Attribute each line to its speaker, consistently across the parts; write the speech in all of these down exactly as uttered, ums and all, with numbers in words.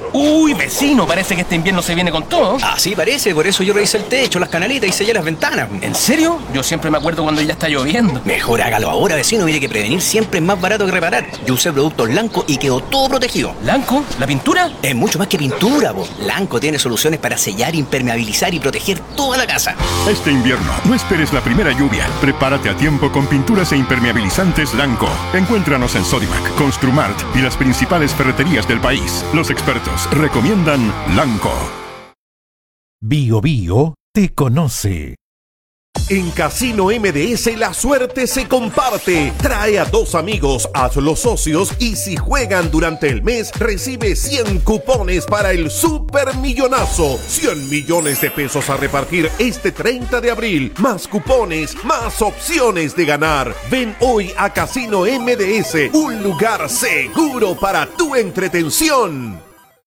Speaker 1: Uy, vecino, parece que este invierno se viene con todo.
Speaker 2: Ah, sí, parece, por eso yo revisé el techo, las canalitas y sellé las ventanas.
Speaker 1: ¿En serio? Yo siempre me acuerdo cuando ya está lloviendo.
Speaker 2: Mejor hágalo ahora, vecino, mire que prevenir siempre es más barato que reparar. Yo usé productos Lanco y quedó todo protegido.
Speaker 1: ¿Lanco? ¿La pintura?
Speaker 2: Es mucho más que pintura, po. Lanco tiene soluciones para sellar, impermeabilizar y proteger toda la casa.
Speaker 3: Este invierno, no esperes la primera lluvia. Prepárate a tiempo con pinturas e impermeabilizantes Lanco. Encuéntranos en Sodimac, Construmart y las principales ferreterías del país. Los expertos recomiendan Lanco.
Speaker 4: Bio Bio te conoce.
Speaker 5: En Casino M D S la suerte se comparte. Trae a dos amigos, hazlos socios y si juegan durante el mes recibe cien cupones para el Supermillonazo. cien millones de pesos a repartir este treinta de abril. Más cupones, más opciones de ganar. Ven hoy a Casino M D S, un lugar seguro para tu entretención.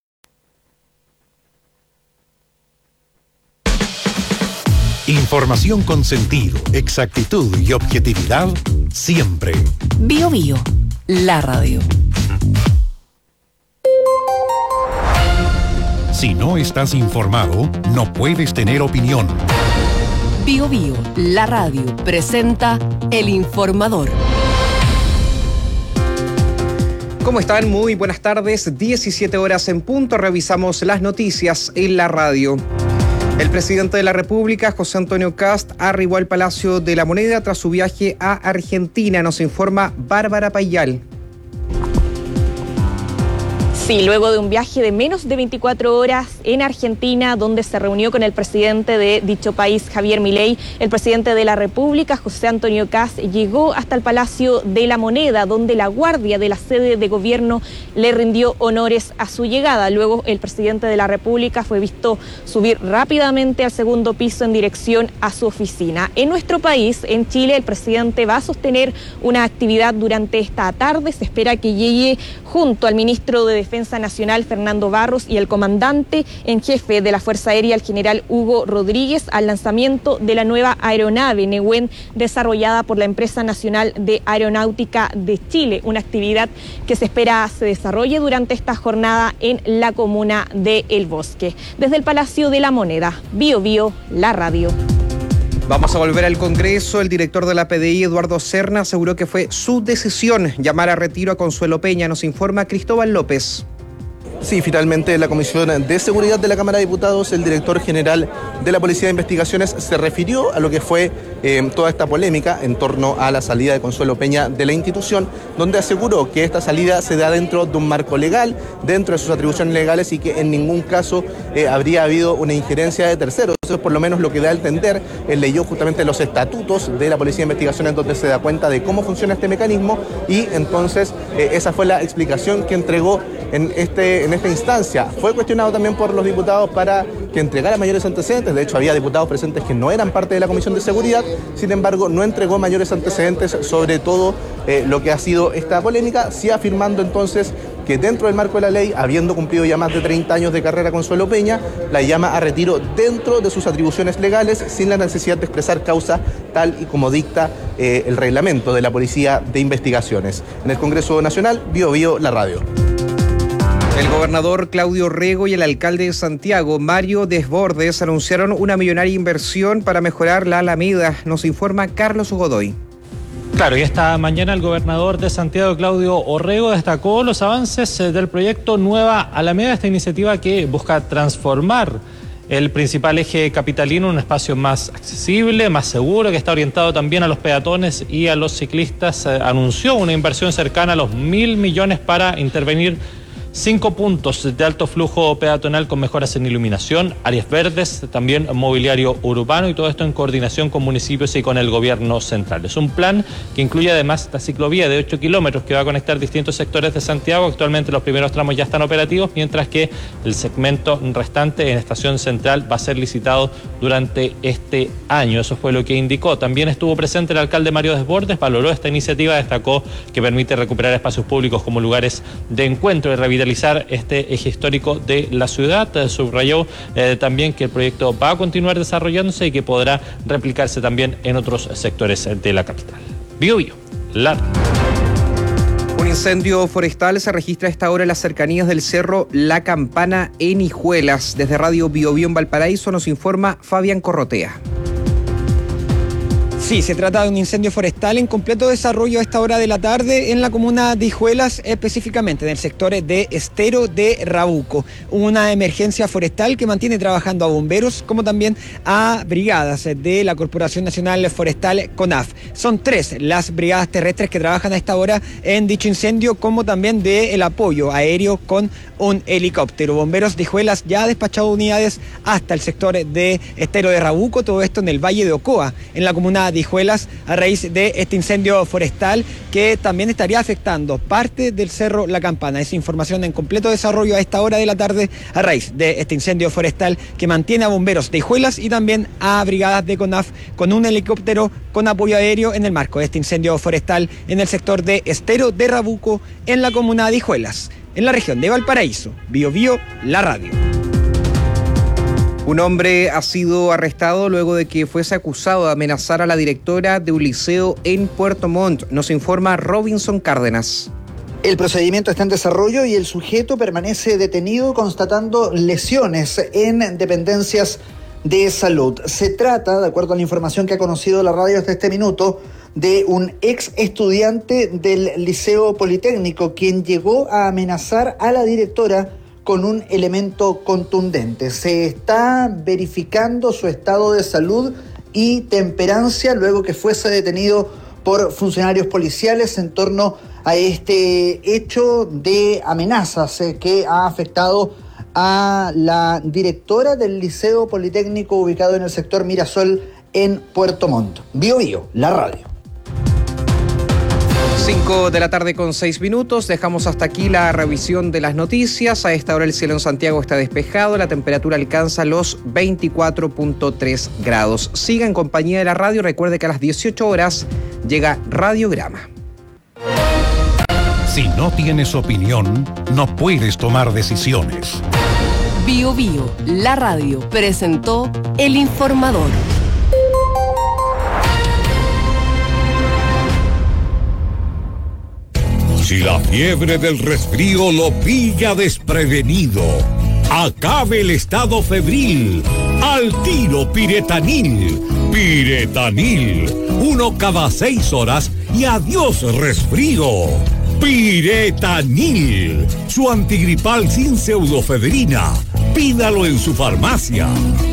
Speaker 4: Información con sentido, exactitud y objetividad, siempre.
Speaker 6: Bio Bio, la radio.
Speaker 4: Si no estás informado, no puedes tener opinión.
Speaker 6: Bio Bio, la radio, presenta El Informador.
Speaker 7: ¿Cómo están? Muy buenas tardes. diecisiete horas en punto. Revisamos las noticias en la radio. El presidente de la República, José Antonio Kast, arribó al Palacio de la Moneda tras su viaje a Argentina. Nos informa Bárbara Payal.
Speaker 8: Sí, luego de un viaje de menos de veinticuatro horas en Argentina, donde se reunió con el presidente de dicho país, Javier Milei, el presidente de la República, José Antonio Kast, llegó hasta el Palacio de la Moneda, donde la guardia de la sede de gobierno le rindió honores a su llegada. Luego el presidente de la República fue visto subir rápidamente al segundo piso en dirección a su oficina. En nuestro país, en Chile, el presidente va a sostener una actividad durante esta tarde. Se espera que llegue junto al ministro de Defensa Nacional, Fernando Barros, y el comandante en jefe de la Fuerza Aérea, el general Hugo Rodríguez, al lanzamiento de la nueva aeronave Nehuen, desarrollada por la Empresa Nacional de Aeronáutica de Chile, una actividad que se espera se desarrolle durante esta jornada en la comuna de El Bosque. Desde el Palacio de la Moneda, Bio Bio, la radio.
Speaker 7: Vamos a volver al Congreso. El director de la P D I, Eduardo Serna, aseguró que fue su decisión llamar a retiro a Consuelo Peña. Nos informa Cristóbal López.
Speaker 9: Sí, finalmente la Comisión de Seguridad de la Cámara de Diputados, el director general de la Policía de Investigaciones, se refirió a lo que fue eh, toda esta polémica en torno a la salida de Consuelo Peña de la institución, donde aseguró que esta salida se da dentro de un marco legal, dentro de sus atribuciones legales y que en ningún caso eh, habría habido una injerencia de terceros. Eso es por lo menos lo que da a entender. Él leyó justamente los estatutos de la Policía de Investigaciones donde se da cuenta de cómo funciona este mecanismo y entonces eh, esa fue la explicación que entregó en este en esta instancia. Fue cuestionado también por los diputados para que entregara mayores antecedentes. De hecho, había diputados presentes que no eran parte de la Comisión de Seguridad. Sin embargo, no entregó mayores antecedentes sobre todo eh, lo que ha sido esta polémica, sí afirmando entonces que dentro del marco de la ley, habiendo cumplido ya más de treinta años de carrera Consuelo Peña, la llama a retiro dentro de sus atribuciones legales, sin la necesidad de expresar causa tal y como dicta eh, el reglamento de la Policía de Investigaciones. En el Congreso Nacional, Bio Bio, la radio.
Speaker 7: El gobernador Claudio Rego y el alcalde de Santiago, Mario Desbordes, anunciaron una millonaria inversión para mejorar la Alameda. Nos informa Carlos Godoy.
Speaker 10: Claro, y esta mañana el gobernador de Santiago, Claudio Orrego, destacó los avances del proyecto Nueva Alameda, esta iniciativa que busca transformar el principal eje capitalino en un espacio más accesible, más seguro, que está orientado también a los peatones y a los ciclistas. Eh, anunció una inversión cercana a los mil millones para intervenir cinco puntos de alto flujo peatonal con mejoras en iluminación, áreas verdes, también mobiliario urbano, y todo esto en coordinación con municipios y con el gobierno central. Es un plan que incluye además la ciclovía de ocho kilómetros que va a conectar distintos sectores de Santiago. Actualmente los primeros tramos ya están operativos, mientras que el segmento restante en Estación Central va a ser licitado durante este año. Eso fue lo que indicó. También estuvo presente el alcalde Mario Desbordes, valoró esta iniciativa, destacó que permite recuperar espacios públicos como lugares de encuentro y revitalización este eje histórico de la ciudad. Subrayó eh, también que el proyecto va a continuar desarrollándose y que podrá replicarse también en otros sectores de la capital. Bio Bio, la...
Speaker 7: Un incendio forestal se registra a esta hora en las cercanías del cerro La Campana en Hijuelas. Desde Radio Bio Bio en Valparaíso nos informa Fabián Corrotea.
Speaker 11: Sí, se trata de un incendio forestal en completo desarrollo a esta hora de la tarde en la comuna de Hijuelas, específicamente en el sector de Estero de Rabuco. Una emergencia forestal que mantiene trabajando a bomberos como también a brigadas de la Corporación Nacional Forestal CONAF. Son tres las brigadas terrestres que trabajan a esta hora en dicho incendio, como también del apoyo aéreo con un helicóptero. Bomberos de Hijuelas ya ha despachado unidades hasta el sector de Estero de Rabuco, todo esto en el Valle de Ocoa, en la comuna de Hijuelas, a raíz de este incendio forestal que también estaría afectando parte del cerro La Campana. Es información en completo desarrollo a esta hora de la tarde a raíz de este incendio forestal que mantiene a bomberos de Hijuelas y también a brigadas de CONAF con un helicóptero con apoyo aéreo en el marco de este incendio forestal en el sector de Estero de Rabuco, en la comuna de Hijuelas, en la región de Valparaíso. Bio Bio, la radio.
Speaker 7: Un hombre ha sido arrestado luego de que fuese acusado de amenazar a la directora de un liceo en Puerto Montt. Nos informa Robinson Cárdenas.
Speaker 12: El procedimiento está en desarrollo y el sujeto permanece detenido constatando lesiones en dependencias de salud. Se trata, de acuerdo a la información que ha conocido la radio hasta este minuto, de un ex estudiante del Liceo Politécnico quien llegó a amenazar a la directora con un elemento contundente. Se está verificando su estado de salud y temperancia luego que fuese detenido por funcionarios policiales en torno a este hecho de amenazas eh, que ha afectado a la directora del Liceo Politécnico ubicado en el sector Mirasol en Puerto Montt. Bio Bio, la radio.
Speaker 7: cinco de la tarde con seis minutos, dejamos hasta aquí la revisión de las noticias. A esta hora el cielo en Santiago está despejado, la temperatura alcanza los veinticuatro punto tres grados. Siga en compañía de la radio, recuerde que a las dieciocho horas llega Radiograma.
Speaker 4: Si no tienes opinión, no puedes tomar decisiones.
Speaker 6: Bio Bio, la radio, presentó El Informador.
Speaker 13: Si la fiebre del resfrío lo pilla desprevenido, acabe el estado febril. Al tiro Piretanil. Piretanil. Uno cada seis horas y adiós resfrío. Piretanil. Su antigripal sin pseudofebrina. Pídalo en su farmacia.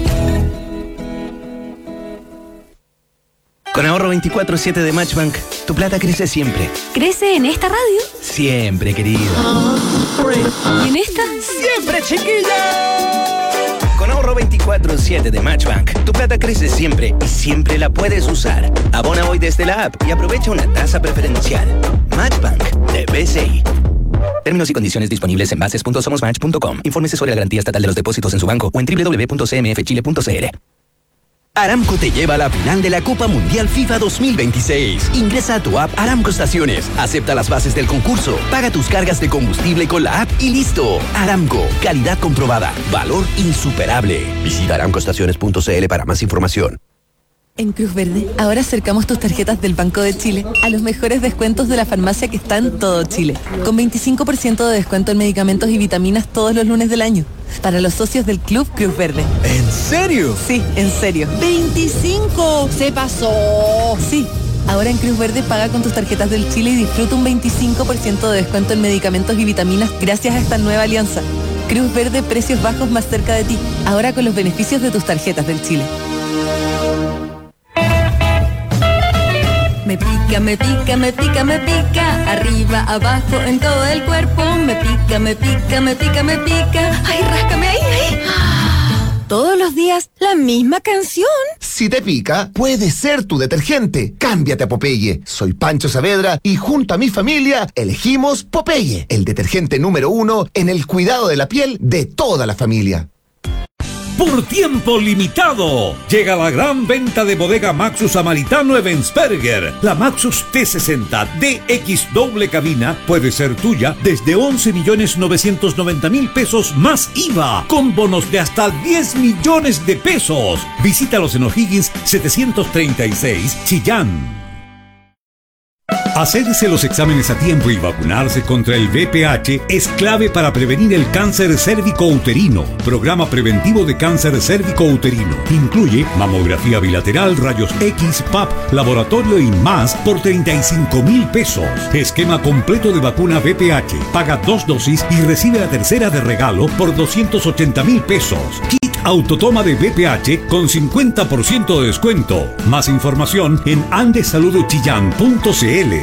Speaker 2: Con ahorro veinticuatro siete de Matchbank, tu plata crece siempre.
Speaker 14: ¿Crece en esta radio?
Speaker 2: Siempre, querido.
Speaker 14: ¿Y en esta?
Speaker 2: ¡Siempre, chiquilla! Con ahorro veinticuatro siete de Matchbank, tu plata crece siempre y siempre la puedes usar. Abona hoy desde la app y aprovecha una tasa preferencial. Matchbank de B C I. Términos y condiciones disponibles en bases punto somos match punto com. Infórmese sobre la garantía estatal de los depósitos en su banco o en doble u doble u doble u punto c m f chile punto c l.
Speaker 15: Aramco te lleva a la final de la Copa Mundial FIFA dos mil veintiséis. Ingresa a tu app Aramco Estaciones, acepta las bases del concurso, paga tus cargas de combustible con la app y listo. Aramco, calidad comprobada, valor insuperable. Visita aramco estaciones punto c l para más información.
Speaker 16: En Cruz Verde, ahora acercamos tus tarjetas del Banco de Chile a los mejores descuentos de la farmacia que está en todo Chile, con veinticinco por ciento de descuento en medicamentos y vitaminas todos los lunes del año, para los socios del Club Cruz Verde.
Speaker 15: ¿En serio?
Speaker 16: Sí, en serio.
Speaker 14: ¡veinticinco! ¡Se pasó!
Speaker 16: Sí. Ahora en Cruz Verde paga con tus tarjetas del Chile y disfruta un veinticinco por ciento de descuento en medicamentos y vitaminas gracias a esta nueva alianza. Cruz Verde, precios bajos más cerca de ti, ahora con los beneficios de tus tarjetas del Chile.
Speaker 14: Me pica, me pica, me pica, me pica, arriba, abajo, en todo el cuerpo. Me pica, me pica, me pica, me pica. Ay, ráscame ahí, ahí. Todos los días, la misma canción.
Speaker 17: Si te pica, puede ser tu detergente. Cámbiate a Popeye. Soy Pancho Saavedra y junto a mi familia elegimos Popeye, el detergente número uno en el cuidado de la piel de toda la familia.
Speaker 13: Por tiempo limitado, llega la gran venta de bodega Maxus Samaritano Ebensperger. La Maxus T sesenta D X doble cabina puede ser tuya desde once millones novecientos noventa mil pesos más I V A, con bonos de hasta diez millones de pesos. Visítalos en O'Higgins setecientos treinta y seis, Chillán. Hacerse los exámenes a tiempo y vacunarse contra el V I H es clave para prevenir el cáncer cérvico-uterino. Programa preventivo de cáncer cérvico-uterino. Incluye mamografía bilateral, rayos X, P A P, laboratorio y más por treinta y cinco mil pesos. Esquema completo de vacuna V I H. Paga dos dosis y recibe la tercera de regalo por doscientos ochenta mil pesos. Kit autotoma de V I H con cincuenta por ciento de descuento. Más información en andesaludochillán punto c l.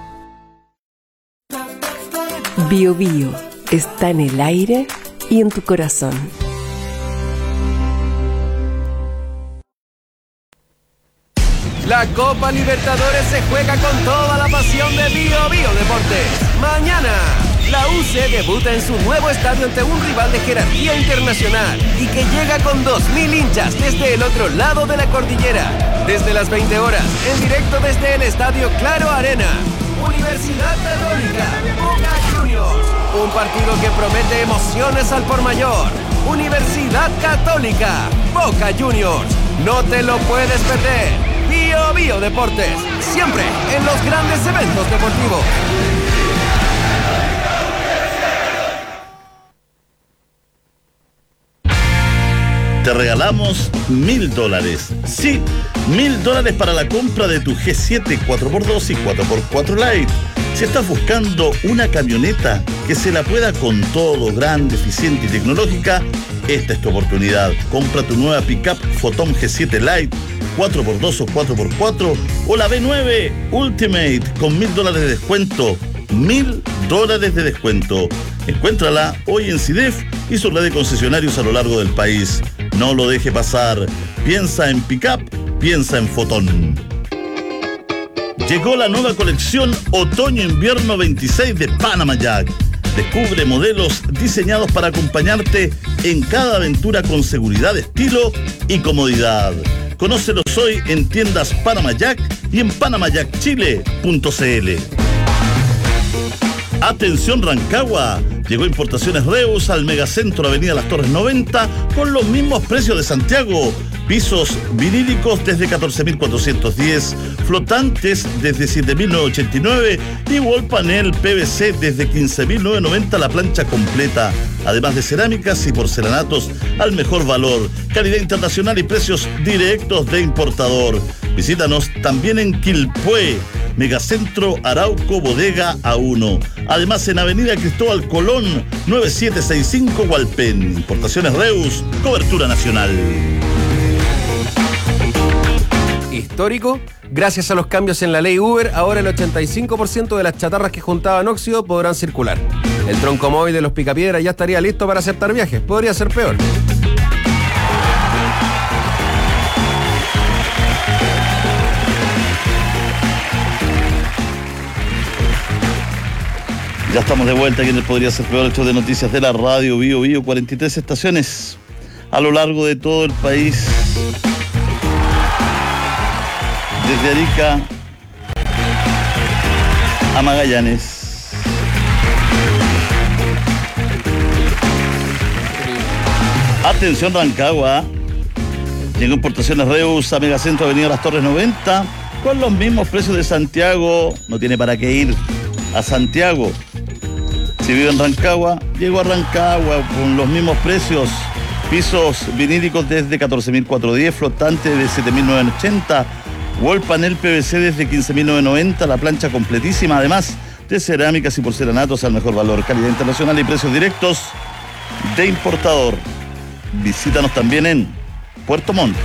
Speaker 6: Bio Bio está en el aire y en tu corazón.
Speaker 18: La Copa Libertadores se juega con toda la pasión de Bio Bio Deportes. Mañana, la U C debuta en su nuevo estadio ante un rival de jerarquía internacional y que llega con dos mil hinchas desde el otro lado de la cordillera. Desde las veinte horas, en directo desde el Estadio Claro Arena. Universidad Católica, Boca Juniors. Un partido que promete emociones al por mayor. Universidad Católica, Boca Juniors. No te lo puedes perder. Bio Bio Deportes, siempre en los grandes eventos deportivos.
Speaker 19: Te regalamos mil dólares. Sí, mil dólares para la compra de tu G siete cuatro por dos y cuatro por cuatro Lite. Si estás buscando una camioneta que se la pueda con todo, grande, eficiente y tecnológica, esta es tu oportunidad. Compra tu nueva pickup Photon G siete Lite, cuatro por dos o cuatro por cuatro, o la B nueve Ultimate con mil dólares de descuento. Mil dólares de descuento. Encuéntrala hoy en CIDEF y su red de concesionarios a lo largo del país. No lo deje pasar. Piensa en pickup, piensa en Photon. Llegó la nueva colección Otoño-Invierno veintiséis de Panama Jack. Descubre modelos diseñados para acompañarte en cada aventura con seguridad, estilo y comodidad. Conócelos hoy en tiendas Panama Jack y en panama jack chile punto c l. Atención Rancagua, llegó Importaciones Reus al Megacentro Avenida Las Torres noventa con los mismos precios de Santiago. Pisos vinílicos desde catorce mil cuatrocientos diez, flotantes desde siete mil novecientos ochenta y nueve y wall panel P V C desde quince mil novecientos noventa la plancha completa. Además de cerámicas y porcelanatos al mejor valor, calidad internacional y precios directos de importador. Visítanos también en Quilpué, Megacentro Arauco Bodega A uno. Además en Avenida Cristóbal Colón nueve siete seis cinco Hualpén. Importaciones Reus, cobertura nacional.
Speaker 18: Histórico, gracias a los cambios en la ley Uber, ahora el ochenta y cinco por ciento de las chatarras que juntaban óxido podrán circular. El tronco móvil de los Picapiedras ya estaría listo para aceptar viajes, podría ser peor.
Speaker 19: Ya estamos de vuelta aquí en el Podría Ser Peor, el show de noticias de la radio Bio Bio, cuarenta y tres estaciones a lo largo de todo el país. Desde Arica a Magallanes. Atención Rancagua. Llegó Importaciones Reus a Megacentro Avenida Las Torres noventa con los mismos precios de Santiago. No tiene para qué ir a Santiago. Si vive en Rancagua, llegó a Rancagua con los mismos precios. Pisos vinílicos desde catorce mil cuatrocientos diez, flotante de siete mil novecientos ochenta, wall panel P V C desde quince mil novecientos noventa, la plancha completísima, además de cerámicas y porcelanatos al mejor valor, calidad internacional y precios directos de importador. Visítanos también en Puerto Montt,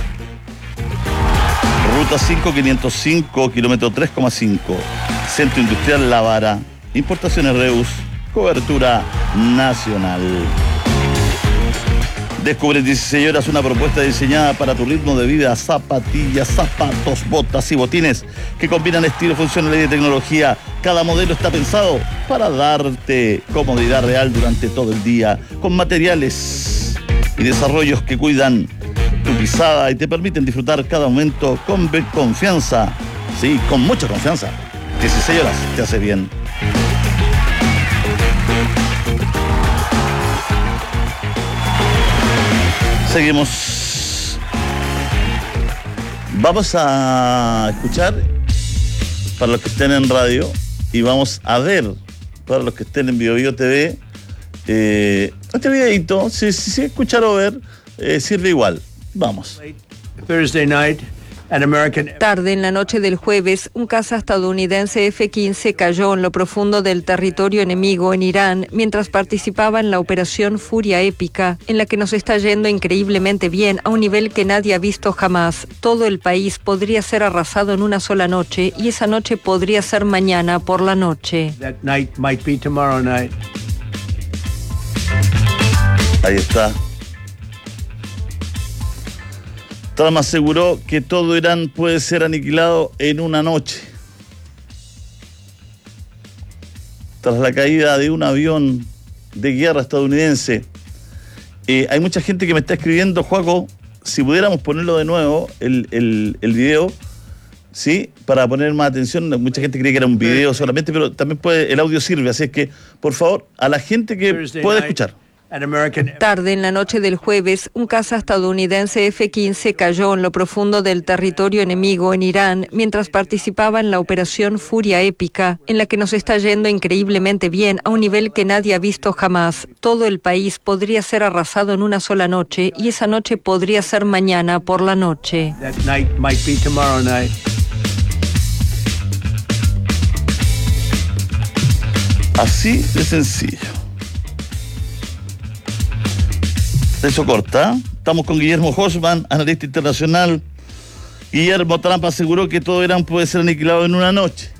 Speaker 19: ruta cinco quinientos cinco, kilómetro tres coma cinco, Centro Industrial La Vara. Importaciones Reus, cobertura nacional. Descubre en dieciséis horas una propuesta diseñada para tu ritmo de vida. Zapatillas, zapatos, botas y botines que combinan estilo, funcionalidad y tecnología. Cada modelo está pensado para darte comodidad real durante todo el día, con materiales y desarrollos que cuidan tu pisada y te permiten disfrutar cada momento con confianza. Sí, con mucha confianza. dieciséis horas te hace bien. Seguimos. Vamos a escuchar para los que estén en radio, y vamos a ver para los que estén en Bio Bio T V, eh, este videito, si, si, si escuchar o ver, eh, sirve igual. Vamos.
Speaker 20: Thursday night.
Speaker 21: Tarde en la noche del jueves, un caza estadounidense F quince cayó en lo profundo del territorio enemigo en Irán mientras participaba en la operación Furia Épica, en la que nos está yendo increíblemente bien a un nivel que nadie ha visto jamás. Todo el país podría ser arrasado en una sola noche y esa noche podría ser mañana por la noche.
Speaker 20: That night might be tomorrow night.
Speaker 19: Ahí está. Trump aseguró que todo Irán puede ser aniquilado en una noche. Tras la caída de un avión de guerra estadounidense. Eh, hay mucha gente que me está escribiendo, Joaco, si pudiéramos ponerlo de nuevo, el, el, el video, ¿sí? Para poner más atención. Mucha gente cree que era un video solamente, pero también puede, el audio sirve. Así es que, por favor, a la gente que pueda escuchar.
Speaker 21: Tarde en la noche del jueves, un caza estadounidense F quince cayó en lo profundo del territorio enemigo en Irán mientras participaba en la operación Furia Épica, en la que nos está yendo increíblemente bien a un nivel que nadie ha visto jamás. Todo el país podría ser arrasado en una sola noche y esa noche podría ser mañana por la noche.
Speaker 20: That night might be tomorrow night.
Speaker 19: Así de sencillo. Eso corta. Estamos con Guillermo Hoffman, analista internacional. Guillermo, Trump aseguró que todo Irán puede ser aniquilado en una noche.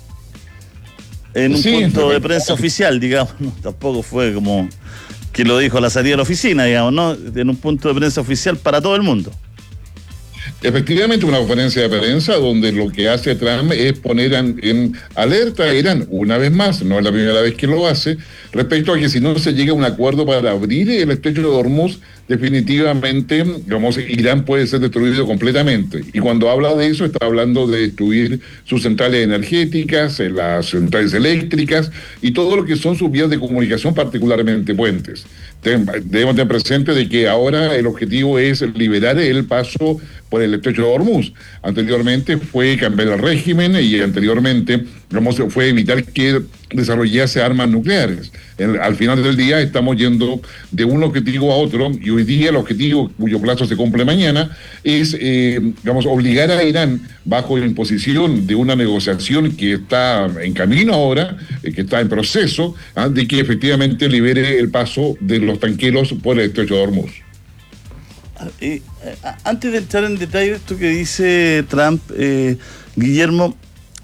Speaker 19: En un sí, punto de prensa oficial, digamos. No, tampoco fue como que lo dijo a la salida de la oficina, digamos, ¿no? En un punto de prensa oficial para todo el mundo.
Speaker 22: Efectivamente, una conferencia de prensa donde lo que hace Trump es poner en, en alerta a Irán, una vez más, no es la primera vez que lo hace, respecto a que si no se llega a un acuerdo para abrir el estrecho de Hormuz, definitivamente, digamos, Irán puede ser destruido completamente. Y cuando habla de eso, está hablando de destruir sus centrales energéticas, las centrales eléctricas y todo lo que son sus vías de comunicación, particularmente puentes. Debemos tener presente de que ahora el objetivo es liberar el paso por el estrecho de Hormuz. Anteriormente fue cambiar el régimen y anteriormente, digamos, fue evitar que desarrollase armas nucleares. El, al final del día estamos yendo de un objetivo a otro y hoy día el objetivo, cuyo plazo se cumple mañana, es, eh, digamos, obligar a Irán, bajo la imposición de una negociación que está en camino ahora, eh, que está en proceso, ¿ah? de que efectivamente libere el paso de los tanqueros por el estrecho de Hormuz.
Speaker 19: Eh, eh, antes de entrar en detalle esto que dice Trump, eh, Guillermo,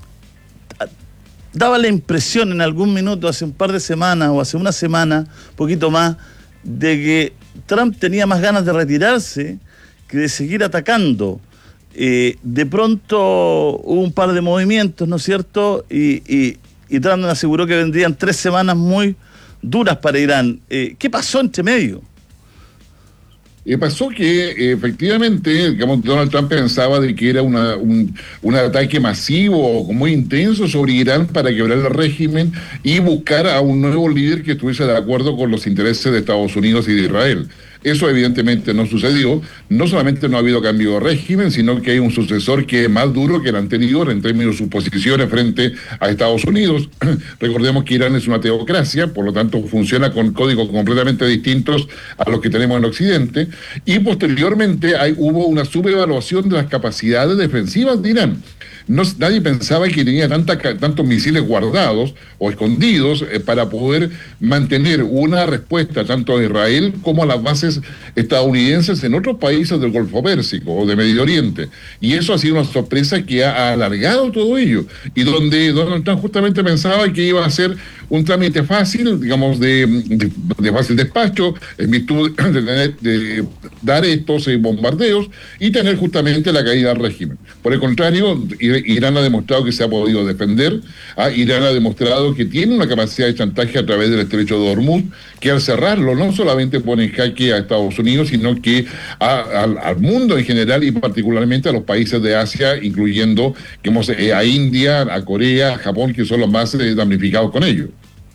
Speaker 19: daba la impresión en algún minuto, hace un par de semanas o hace una semana, un poquito más, de que Trump tenía más ganas de retirarse que de seguir atacando. Eh, de pronto hubo un par de movimientos, ¿no es cierto? Y, y, y Trump aseguró que vendrían tres semanas muy duras para Irán. Eh, ¿Qué pasó entre medio?
Speaker 22: Eh, pasó que eh, efectivamente, digamos, Donald Trump pensaba de que era una, un, un ataque masivo, muy intenso sobre Irán para quebrar el régimen y buscar a un nuevo líder que estuviese de acuerdo con los intereses de Estados Unidos y de Israel. Eso evidentemente no sucedió. No solamente no ha habido cambio de régimen, sino que hay un sucesor que es más duro que el anterior en términos de sus posiciones frente a Estados Unidos. Recordemos que Irán es una teocracia, por lo tanto funciona con códigos completamente distintos a los que tenemos en Occidente. Y posteriormente hay, hubo una subevaluación de las capacidades defensivas de Irán. No, nadie pensaba que tenía tanta, tantos misiles guardados o escondidos eh, para poder mantener una respuesta tanto a Israel como a las bases estadounidenses en otros países del Golfo Pérsico o de Medio Oriente. Y eso ha sido una sorpresa que ha alargado todo ello. Y donde Donald Trump justamente pensaba que iba a ser un trámite fácil, digamos, de, de, de fácil despacho, en virtud de, tener, de dar estos eh, bombardeos y tener justamente la caída del régimen. Por el contrario, Irán ha demostrado que se ha podido defender, ¿ah? Irán ha demostrado que tiene una capacidad de chantaje a través del estrecho de Hormuz, que al cerrarlo no solamente pone en jaque a Estados Unidos, sino que a, a, al mundo en general y particularmente a los países de Asia, incluyendo que hemos, eh, a India, a Corea, a Japón, que son los más eh, damnificados con ello.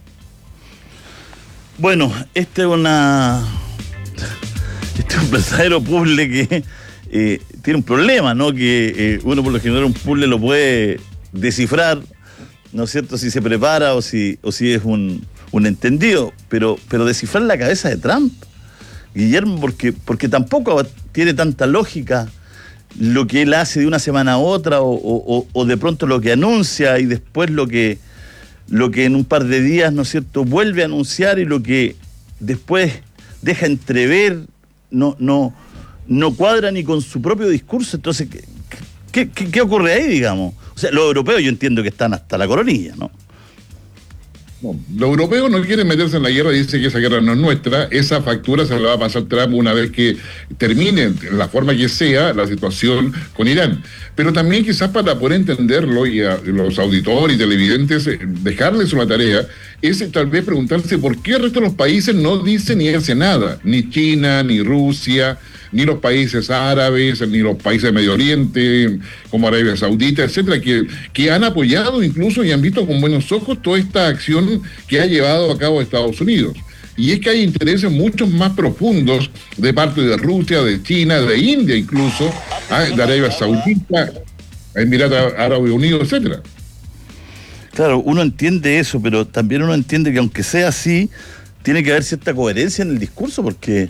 Speaker 19: Bueno, este es una este es un verdadero puzzle que eh, tiene un problema, ¿no? Que eh, uno por lo general un puzzle lo puede descifrar, ¿no es cierto?, si se prepara o si, o si es un, un entendido, pero, pero descifrar la cabeza de Trump, Guillermo, porque, porque tampoco tiene tanta lógica lo que él hace de una semana a otra, o, o, o de pronto lo que anuncia y después lo que, lo que en un par de días, ¿no es cierto?, vuelve a anunciar, y lo que después deja entrever no, no, no cuadra ni con su propio discurso. Entonces, ¿qué, qué, qué ocurre ahí, digamos? O sea, los europeos yo entiendo que están hasta la coronilla, ¿no?
Speaker 22: No, los europeos no quieren meterse en la guerra, dicen que esa guerra no es nuestra. Esa factura se la va a pasar Trump una vez que termine, en la forma que sea, la situación con Irán. Pero también, quizás para poder entenderlo, y a los auditores y televidentes dejarles una tarea, es tal vez preguntarse por qué el resto de los países no dicen ni hacen nada, ni China, ni Rusia, ni los países árabes, ni los países de Medio Oriente, como Arabia Saudita, etcétera, que, que han apoyado incluso y han visto con buenos ojos toda esta acción que ha llevado a cabo Estados Unidos. Y es que hay intereses mucho más profundos de parte de Rusia, de China, de India incluso, de Arabia Saudita, Emiratos Árabes Unidos, etcétera.
Speaker 19: Claro, uno entiende eso, pero también uno entiende que aunque sea así, tiene que haber cierta coherencia en el discurso, porque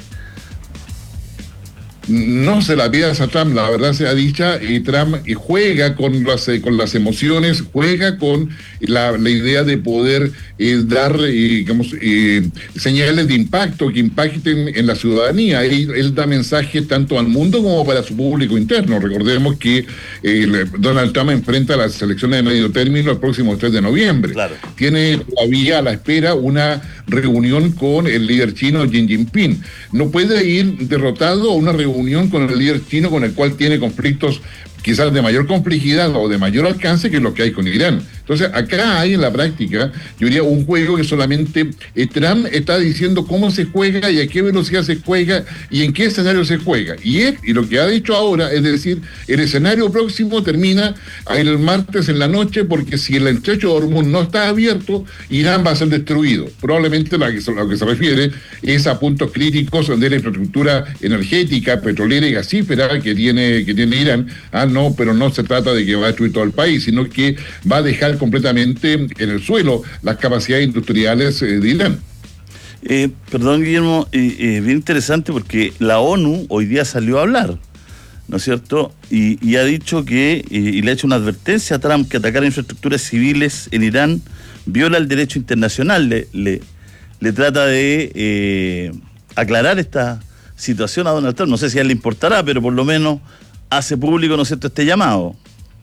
Speaker 22: no se la pidas a Trump, la verdad sea dicha, y Trump juega con las, con las emociones, juega con la, la idea de poder eh, dar eh, digamos, eh, señales de impacto que impacten en la ciudadanía. Él, él da mensajes tanto al mundo como para su público interno. Recordemos que eh, Donald Trump enfrenta las elecciones de medio término el próximo tres de noviembre.
Speaker 19: Claro.
Speaker 22: Tiene todavía a la espera una reunión con el líder chino Xi Jinping. No puede ir derrotado a una reunión unión con el líder chino, con el cual tiene conflictos quizás de mayor complejidad o de mayor alcance que lo que hay con Irán. Entonces, acá hay en la práctica, yo diría, un juego que solamente eh, Trump está diciendo cómo se juega y a qué velocidad se juega y en qué escenario se juega. Y él, y lo que ha dicho ahora, es decir, el escenario próximo termina el martes en la noche, porque si el estrecho de Hormuz no está abierto, Irán va a ser destruido. Probablemente lo que, lo que se refiere es a puntos críticos de la infraestructura energética, petrolera y gasífera que tiene, que tiene Irán. Ah, no, pero no se trata de que va a destruir todo el país, sino que va a dejar completamente en el suelo las capacidades industriales eh, de Irán.
Speaker 19: Eh, perdón, Guillermo, eh, eh, bien interesante, porque la ONU hoy día salió a hablar, ¿no es cierto? Y, y ha dicho que, eh, y le ha hecho una advertencia a Trump, que atacar infraestructuras civiles en Irán viola el derecho internacional. Le, le, le trata de eh, aclarar esta situación a Donald Trump. No sé si a él le importará, pero por lo menos hace público, ¿no es cierto?, este llamado.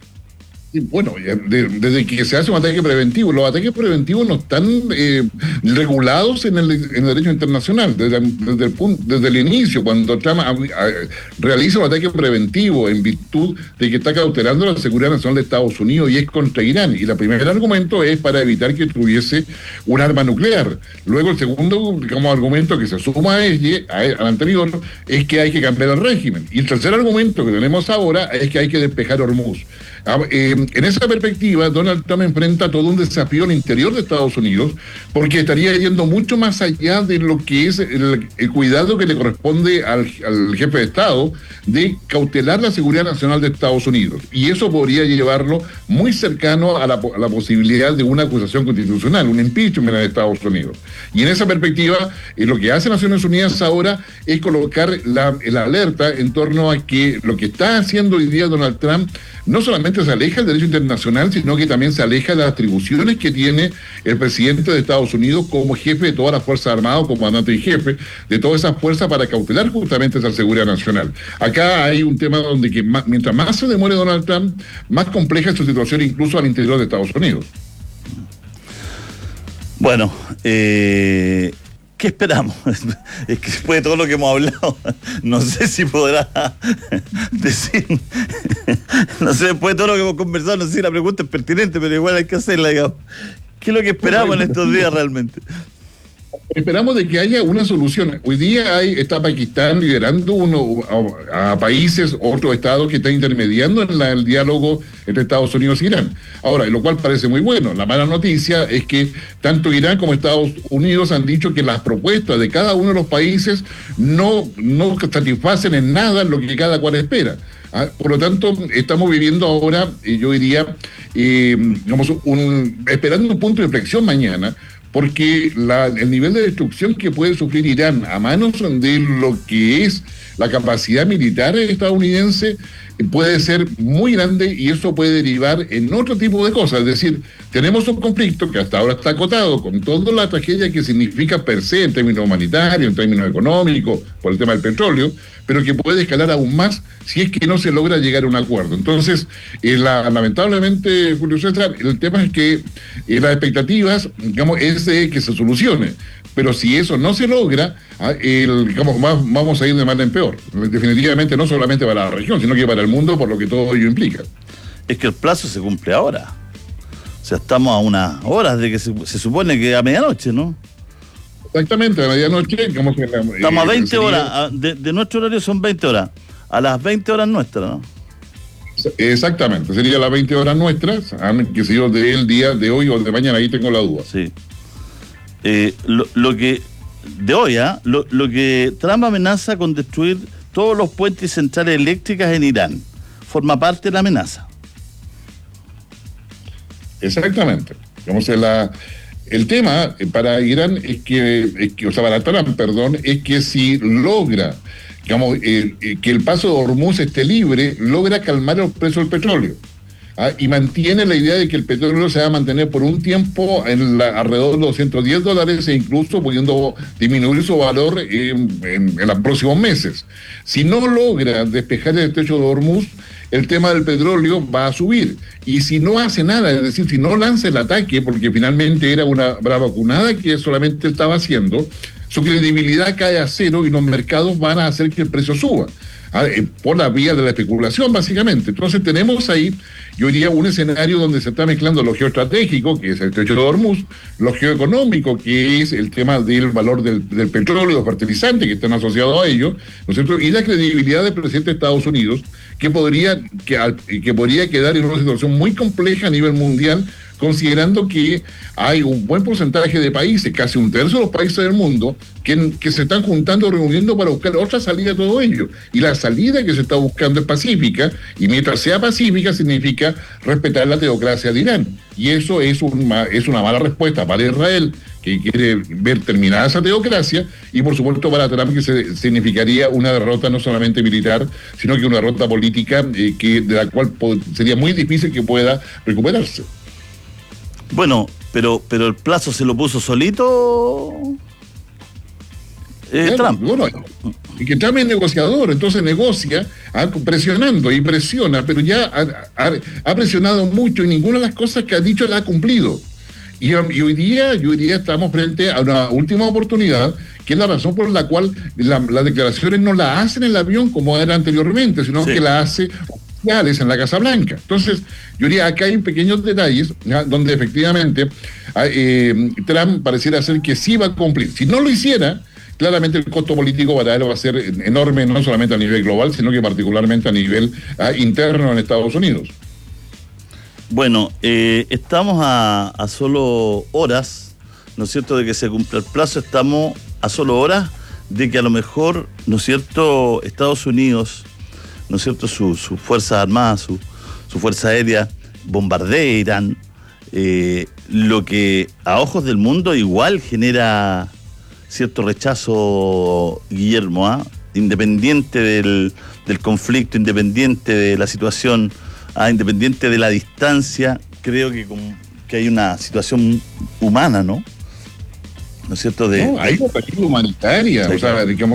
Speaker 22: Sí, bueno, de, desde que se hace un ataque preventivo, los ataques preventivos no están eh, regulados en el, en el derecho internacional. Desde, desde, el punto, desde el inicio, cuando Trump a, a, realiza un ataque preventivo en virtud de que está cautelando la seguridad nacional de Estados Unidos y es contra Irán. Y el primer argumento es para evitar que tuviese un arma nuclear. Luego el segundo, digamos, argumento que se suma a ella, a, al anterior, es que hay que cambiar el régimen. Y el tercer argumento que tenemos ahora es que hay que despejar Hormuz. Eh, en esa perspectiva, Donald Trump enfrenta todo un desafío al interior de Estados Unidos, porque estaría yendo mucho más allá de lo que es el, el cuidado que le corresponde al, al jefe de Estado de cautelar la seguridad nacional de Estados Unidos. Y eso podría llevarlo muy cercano a la, a la posibilidad de una acusación constitucional, un impeachment en Estados Unidos. Y en esa perspectiva, eh, lo que hace Naciones Unidas ahora es colocar la, la alerta en torno a que lo que está haciendo hoy día Donald Trump no solamente se aleja del derecho internacional, sino que también se aleja de las atribuciones que tiene el presidente de Estados Unidos como jefe de todas las Fuerzas Armadas, comandante y jefe de todas esas fuerzas, para cautelar justamente esa seguridad nacional. Acá hay un tema donde que más, mientras más se demore Donald Trump, más compleja es su situación incluso al interior de Estados Unidos.
Speaker 19: Bueno, eh... ¿qué esperamos? Es que después de todo lo que hemos hablado, no sé si podrá decir, no sé, después de todo lo que hemos conversado, no sé si la pregunta es pertinente, pero igual hay que hacerla, digamos. ¿Qué es lo que esperamos en estos días realmente?
Speaker 22: esperamos de que haya una solución. Hoy día hay, está Pakistán liderando uno a, a países, otros estados que están intermediando en la, el diálogo entre Estados Unidos e Irán. Ahora, lo cual parece muy bueno. La mala noticia es que tanto Irán como Estados Unidos han dicho que las propuestas de cada uno de los países no, no satisfacen en nada lo que cada cual espera. ¿Ah? Por lo tanto, estamos viviendo ahora, eh, yo diría, eh, digamos, un, esperando un punto de inflexión mañana, porque la, el nivel de destrucción que puede sufrir Irán a manos de lo que es la capacidad militar estadounidense puede ser muy grande y eso puede derivar en otro tipo de cosas. Es decir, tenemos un conflicto que hasta ahora está acotado con toda la tragedia que significa per se en términos humanitarios, en términos económicos, por el tema del petróleo, pero que puede escalar aún más si es que no se logra llegar a un acuerdo. Entonces, eh, la, lamentablemente, Julio César, el tema es que eh, las expectativas, digamos, es de que se solucione. Pero si eso no se logra, el, digamos, vamos a ir de mal en peor. Definitivamente no solamente para la región, sino que para el mundo, por lo que todo ello implica.
Speaker 19: Es que el plazo se cumple ahora. O sea, estamos a unas horas de que se, se supone que a medianoche, ¿no?
Speaker 22: Exactamente, a medianoche. Digamos que la,
Speaker 19: estamos a veinte
Speaker 22: sería...
Speaker 19: horas, de, de nuestro horario son veinte horas. A las veinte horas nuestras, ¿no?
Speaker 22: Exactamente, sería las veinte horas nuestras, que sé yo, del día de hoy o de mañana, ahí tengo la duda.
Speaker 19: Sí. Eh, lo, lo que de hoy, ¿eh? lo, lo que Trump amenaza con destruir todos los puentes y centrales eléctricas en Irán forma parte de la amenaza.
Speaker 22: Exactamente. Digamos, la, el tema para Irán es que, es que, o sea, para Trump, perdón, es que si logra, digamos, eh, eh, que el paso de Hormuz esté libre, logra calmar los precios del petróleo. ¿Ah? Y mantiene la idea de que el petróleo se va a mantener por un tiempo en la, alrededor de doscientos diez dólares e incluso pudiendo disminuir su valor en, en, en los próximos meses. Si no logra despejar el estrecho de Hormuz, el tema del petróleo va a subir. Y si no hace nada, es decir, si no lanza el ataque, porque finalmente era una vacunada que solamente estaba haciendo, su credibilidad cae a cero y los mercados van a hacer que el precio suba. Por la vía de la especulación, básicamente. Entonces tenemos ahí, yo diría, un escenario donde se está mezclando lo geoestratégico, que es el estrecho de Hormuz, lo geoeconómico, que es el tema del valor del, del petróleo, los fertilizantes que están asociados a ello, ¿no es cierto? Y la credibilidad del presidente de Estados Unidos, que podría, que, que podría quedar en una situación muy compleja a nivel mundial, considerando que hay un buen porcentaje de países, casi un tercio de los países del mundo, que, que se están juntando, reuniendo para buscar otra salida a todo ello. Y la salida que se está buscando es pacífica, y mientras sea pacífica significa respetar la teocracia de Irán. Y eso es, un, es una mala respuesta para Israel, que quiere ver terminada esa teocracia, y por supuesto para Trump, que se, significaría una derrota no solamente militar, sino que una derrota política eh, que, de la cual sería muy difícil que pueda recuperarse.
Speaker 19: Bueno, pero pero el plazo se lo puso solito eh,
Speaker 22: claro,
Speaker 19: Trump.
Speaker 22: Bueno, y que Trump es negociador, entonces negocia, ah, presionando y presiona, pero ya ha, ha, ha presionado mucho y ninguna de las cosas que ha dicho la ha cumplido. Y, y hoy día, yo hoy día estamos frente a una última oportunidad, que es la razón por la cual la, las declaraciones no la hacen en el avión como era anteriormente, sino sí. que la hace en la Casa Blanca. Entonces, yo diría, acá hay pequeños detalles, ¿ya?, donde efectivamente eh, Trump pareciera ser que sí va a cumplir. Si no lo hiciera, claramente el costo político para él va a ser enorme, no solamente a nivel global, sino que particularmente a nivel uh, interno en Estados Unidos.
Speaker 19: Bueno, eh, estamos a, a solo horas, ¿no es cierto?, de que se cumpla el plazo. Estamos a solo horas de que a lo mejor, ¿no es cierto?, Estados Unidos, ¿no es cierto?, sus su Fuerzas Armadas, su, su Fuerza Aérea, bombardea Irán, eh, lo que a ojos del mundo igual genera cierto rechazo, Guillermo, ¿ah? independiente del, del conflicto, independiente de la situación, ¿ah? independiente de la distancia, creo que, como, que hay una situación humana, ¿no? ¿No es cierto? De,
Speaker 22: no, hay una humanitaria, sí, o sea, digamos,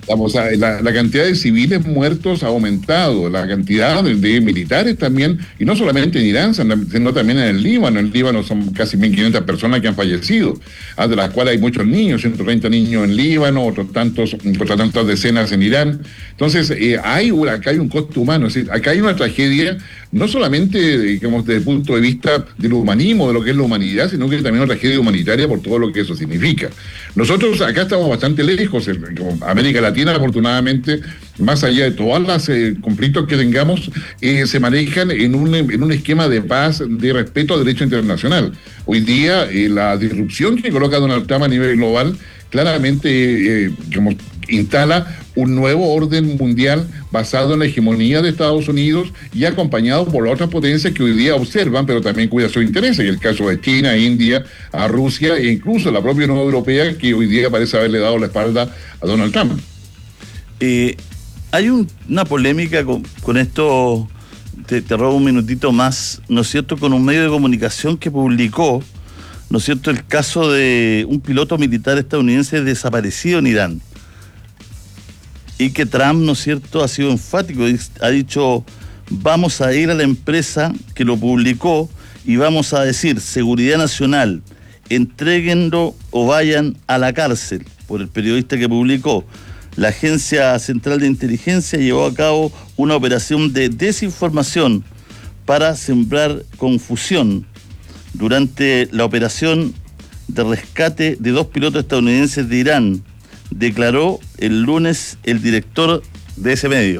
Speaker 22: O sea, la, la cantidad de civiles muertos ha aumentado, la cantidad de, de militares también, y no solamente en Irán, sino también en el Líbano. En el Líbano son casi mil quinientas personas que han fallecido, de las cuales hay muchos niños, ciento treinta niños en Líbano, otros tantos, otras tantas decenas en Irán. Entonces, eh, hay, acá hay un costo humano, es decir, acá hay una tragedia, no solamente, digamos, desde el punto de vista del humanismo, de lo que es la humanidad, sino que también una tragedia humanitaria por todo lo que eso significa. Nosotros acá estamos bastante lejos, como América Latina, afortunadamente, más allá de todos los eh, conflictos que tengamos, eh, se manejan en un, en un esquema de paz, de respeto al derecho internacional. Hoy día, eh, la disrupción que coloca Donald Trump a nivel global, claramente, eh, como instala un nuevo orden mundial basado en la hegemonía de Estados Unidos y acompañado por las otras potencias que hoy día observan, pero también cuidan sus intereses, en el caso de China, India, a Rusia e incluso la propia Unión Europea, que hoy día parece haberle dado la espalda a Donald Trump.
Speaker 19: Eh, hay un, una polémica con, con esto, te, te robo un minutito más, ¿no es cierto?, con un medio de comunicación que publicó, ¿no es cierto?, el caso de un piloto militar estadounidense desaparecido en Irán. Y que Trump, ¿no es cierto?, ha sido enfático, ha dicho, vamos a ir a la empresa que lo publicó y vamos a decir, seguridad nacional, entréguenlo o vayan a la cárcel, por el periodista que publicó. La Agencia Central de Inteligencia llevó a cabo una operación de desinformación para sembrar confusión durante la operación de rescate de dos pilotos estadounidenses de Irán, declaró el lunes el director de ese medio.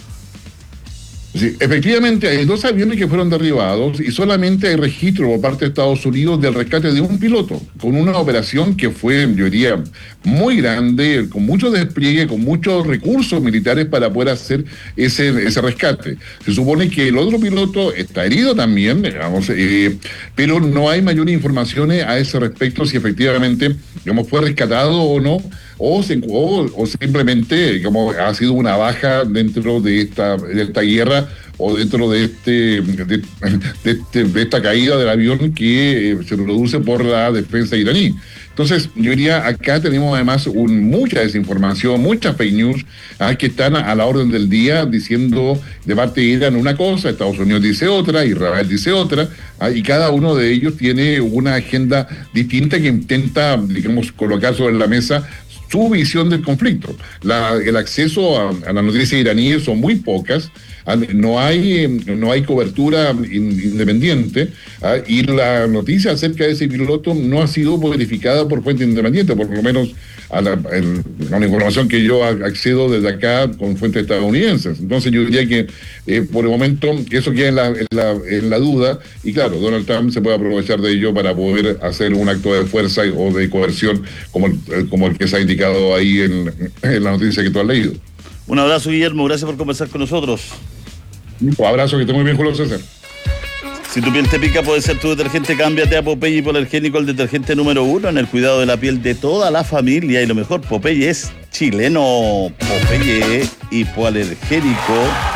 Speaker 22: Sí, efectivamente hay dos aviones que fueron derribados y solamente hay registro por parte de Estados Unidos del rescate de un piloto, con una operación que fue, yo diría, muy grande, con mucho despliegue, con muchos recursos militares para poder hacer ese, ese rescate. Se supone que el otro piloto está herido también, digamos, eh, pero no hay mayor información a ese respecto si efectivamente, digamos, fue rescatado o no, o, se, o, o simplemente, digamos, ha sido una baja dentro de esta, de esta guerra o dentro de este de, de, este, de esta caída del avión que eh, se produce por la defensa iraní. Entonces, yo diría, acá tenemos además un, mucha desinformación, muchas fake news ah, que están a, a la orden del día diciendo de parte de Irán una cosa, Estados Unidos dice otra, Israel dice otra, ah, y cada uno de ellos tiene una agenda distinta que intenta, digamos, colocar sobre la mesa su visión del conflicto. La, el acceso a, a las noticias iraníes son muy pocas, no hay, no hay cobertura independiente, ¿ah? Y la noticia acerca de ese piloto no ha sido verificada por fuente independiente, por lo menos a la, el, a la información que yo accedo desde acá con fuentes estadounidenses. Entonces yo diría que eh, por el momento eso queda en la, en, la, en la duda, y claro, Donald Trump se puede aprovechar de ello para poder hacer un acto de fuerza o de coerción como el, como el que se ha indicado ahí en, en la noticia que tú has leído.
Speaker 19: Un abrazo, Guillermo, gracias por conversar con nosotros.
Speaker 22: Un abrazo, que esté muy bien, Julio César.
Speaker 19: Si tu piel te pica, puede ser tu detergente. Cámbiate a Popeye Hipoalergénico, el detergente número uno en el cuidado de la piel de toda la familia. Y lo mejor, Popeye es chileno. Popeye Hipoalergénico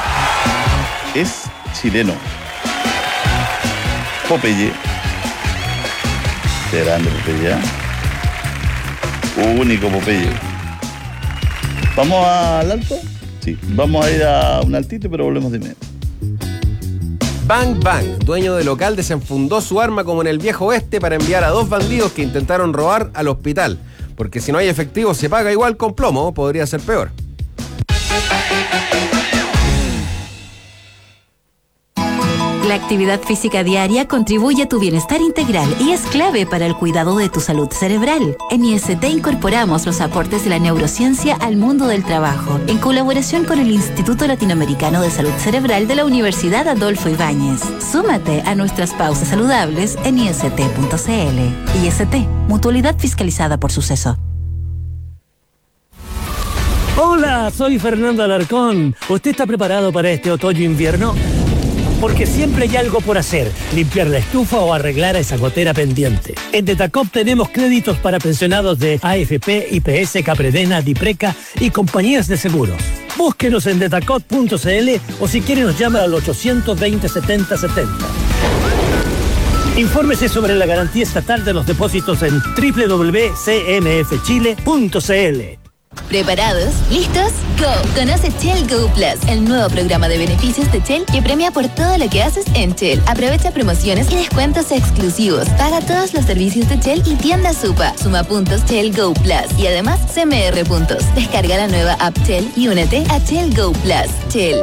Speaker 19: es chileno. Popeye. Grande Popeye. Único Popeye. ¿Vamos al alto? Sí. Vamos a ir a un altito, pero volvemos de inmediato.
Speaker 18: Bang Bang, dueño de local, desenfundó su arma como en el viejo oeste para enviar a dos bandidos que intentaron robar al hospital. Porque si no hay efectivo se paga igual con plomo, podría ser peor.
Speaker 1: La actividad física diaria contribuye a tu bienestar integral y es clave para el cuidado de tu salud cerebral. En I S T incorporamos los aportes de la neurociencia al mundo del trabajo, en colaboración con el Instituto Latinoamericano de Salud Cerebral de la Universidad Adolfo Ibáñez. Súmate a nuestras pausas saludables en I S T punto C L. I S T, mutualidad fiscalizada por Suceso.
Speaker 3: Hola, soy Fernando Alarcón. ¿Usted está preparado para este otoño-invierno? Porque siempre hay algo por hacer, limpiar la estufa o arreglar esa gotera pendiente. En Detacop tenemos créditos para pensionados de A F P, I P S, Capredena, Dipreca y compañías de seguros. Búsquenos en detacop punto C L o si quiere nos llama al ochocientos veinte, setenta setenta. Infórmese sobre la garantía estatal de los depósitos en doble u doble u doble u punto c m f chile punto c l.
Speaker 1: ¿Preparados? ¿Listos? ¡Go! Conoce Shell Go Plus, el nuevo programa de beneficios de Shell que premia por todo lo que haces en Shell. Aprovecha promociones y descuentos exclusivos. Paga todos los servicios de Shell y tienda Supa. Suma puntos Shell Go Plus y además C M R puntos. Descarga la nueva app Shell y únete a Shell Go Plus. Shell.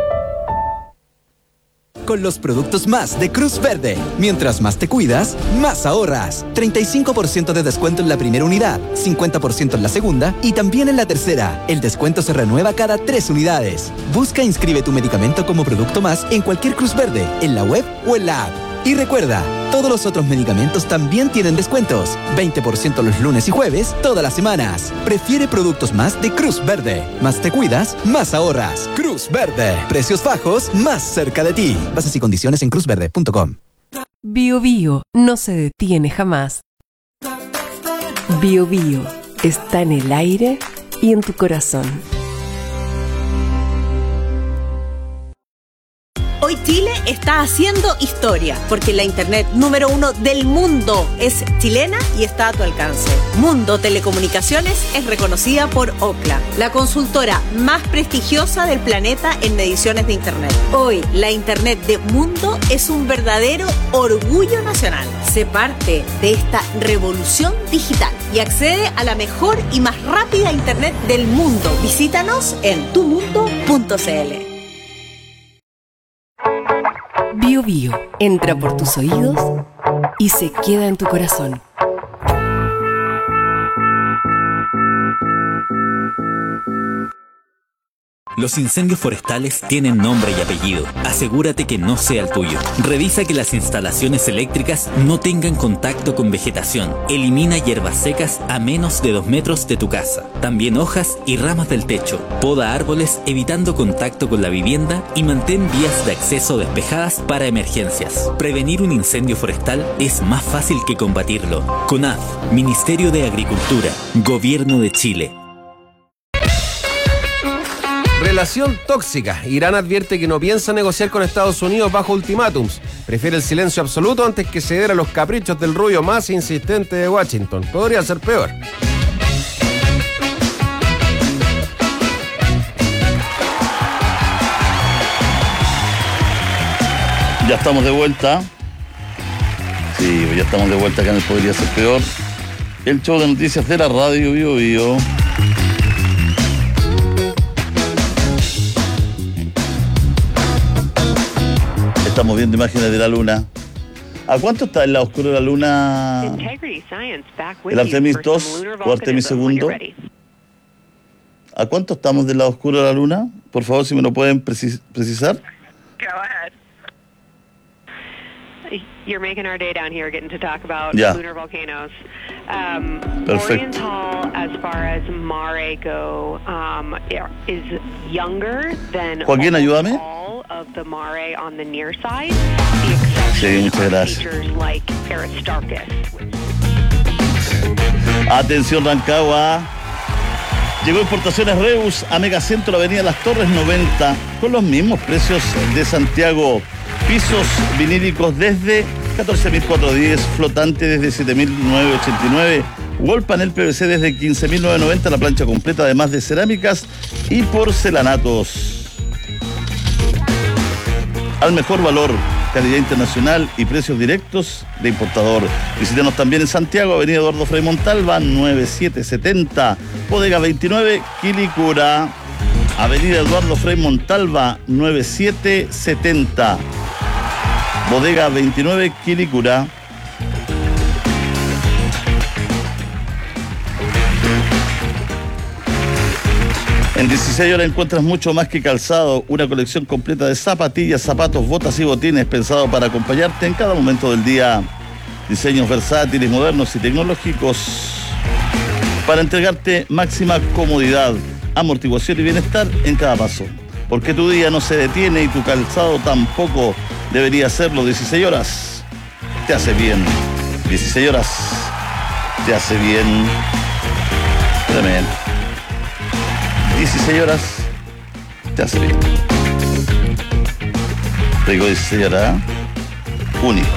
Speaker 5: Con los productos más de Cruz Verde. Mientras más te cuidas, más ahorras. treinta y cinco por ciento de descuento en la primera unidad, cincuenta por ciento en la segunda y también en la tercera. El descuento se renueva cada tres unidades. Busca e inscribe tu medicamento como producto más en cualquier Cruz Verde, en la web o en la app. Y recuerda, todos los otros medicamentos también tienen descuentos. veinte por ciento los lunes y jueves, todas las semanas. Prefiere productos más de Cruz Verde. Más te cuidas, más ahorras. Cruz Verde. Precios bajos, más cerca de ti. Bases y condiciones en cruz verde punto com.
Speaker 6: Bio Bio no se detiene jamás. Bio Bio está en el aire y en tu corazón.
Speaker 8: Hoy Chile está haciendo historia, porque la internet número uno del mundo es chilena y está a tu alcance. Mundo Telecomunicaciones es reconocida por Ookla, la consultora más prestigiosa del planeta en mediciones de internet. Hoy, la internet de Mundo es un verdadero orgullo nacional. Sé parte de esta revolución digital y accede a la mejor y más rápida internet del mundo. Visítanos en tu mundo punto c l.
Speaker 6: Bio Bio entra por tus oídos y se queda en tu corazón.
Speaker 23: Los incendios forestales tienen nombre y apellido. Asegúrate que no sea el tuyo. Revisa que las instalaciones eléctricas no tengan contacto con vegetación. Elimina hierbas secas a menos de dos metros de tu casa. También hojas y ramas del techo. Poda árboles evitando contacto con la vivienda y mantén vías de acceso despejadas para emergencias. Prevenir un incendio forestal es más fácil que combatirlo. CONAF, Ministerio de Agricultura, Gobierno de Chile.
Speaker 18: Relación tóxica. Irán advierte que no piensa negociar con Estados Unidos bajo ultimátums. Prefiere el silencio absoluto antes que ceder a los caprichos del rubio más insistente de Washington. Podría ser peor.
Speaker 19: Ya estamos de vuelta. Sí, ya estamos de vuelta acá en el Podría Ser Peor. El show de noticias de la radio Bio Bio. Estamos viendo imágenes de la luna. ¿A cuánto está el lado oscuro de la luna el Artemis dos o Artemis segundo? ¿A cuánto estamos del lado oscuro de la luna? Por favor, si me lo pueden precis- precisar.
Speaker 24: Go ahead. You're making our day down here, getting to talk about
Speaker 19: yeah.
Speaker 24: lunar volcanoes. Um,
Speaker 19: Perfect.
Speaker 24: Oriental, as far as Mare go, um, is younger than
Speaker 19: Joaquín, ayúdame.
Speaker 24: all of the Mare on the near side.
Speaker 19: Sí, muchas gracias.
Speaker 24: Features like Aristarchus.
Speaker 19: Atención, Rancagua. Llegó Importaciones Reus a Megacentro, Avenida Las Torres noventa, con los mismos precios de Santiago. Pisos vinílicos desde catorce mil cuatrocientos diez, flotante desde siete mil novecientos ochenta y nueve, wall panel P V C desde quince mil novecientos noventa, la plancha completa además de cerámicas y porcelanatos. Al mejor valor, calidad internacional y precios directos de importador. Visítenos también en Santiago, Avenida Eduardo Frei Montalva, noventa y siete setenta, Bodega veintinueve, Quilicura. Avenida Eduardo Frei Montalva, noventa y siete setenta. Bodega veintinueve, Quilicura. En dieciséis horas encuentras mucho más que calzado, una colección completa de zapatillas, zapatos, botas y botines pensado para acompañarte en cada momento del día. Diseños versátiles, modernos y tecnológicos para entregarte máxima comodidad, amortiguación y bienestar en cada paso. Porque tu día no se detiene y tu calzado tampoco debería hacerlo. dieciséis horas te hace bien. dieciséis horas te hace bien. Tremendo. dieciséis horas te hace bien. Digo dieciséis horas. Único.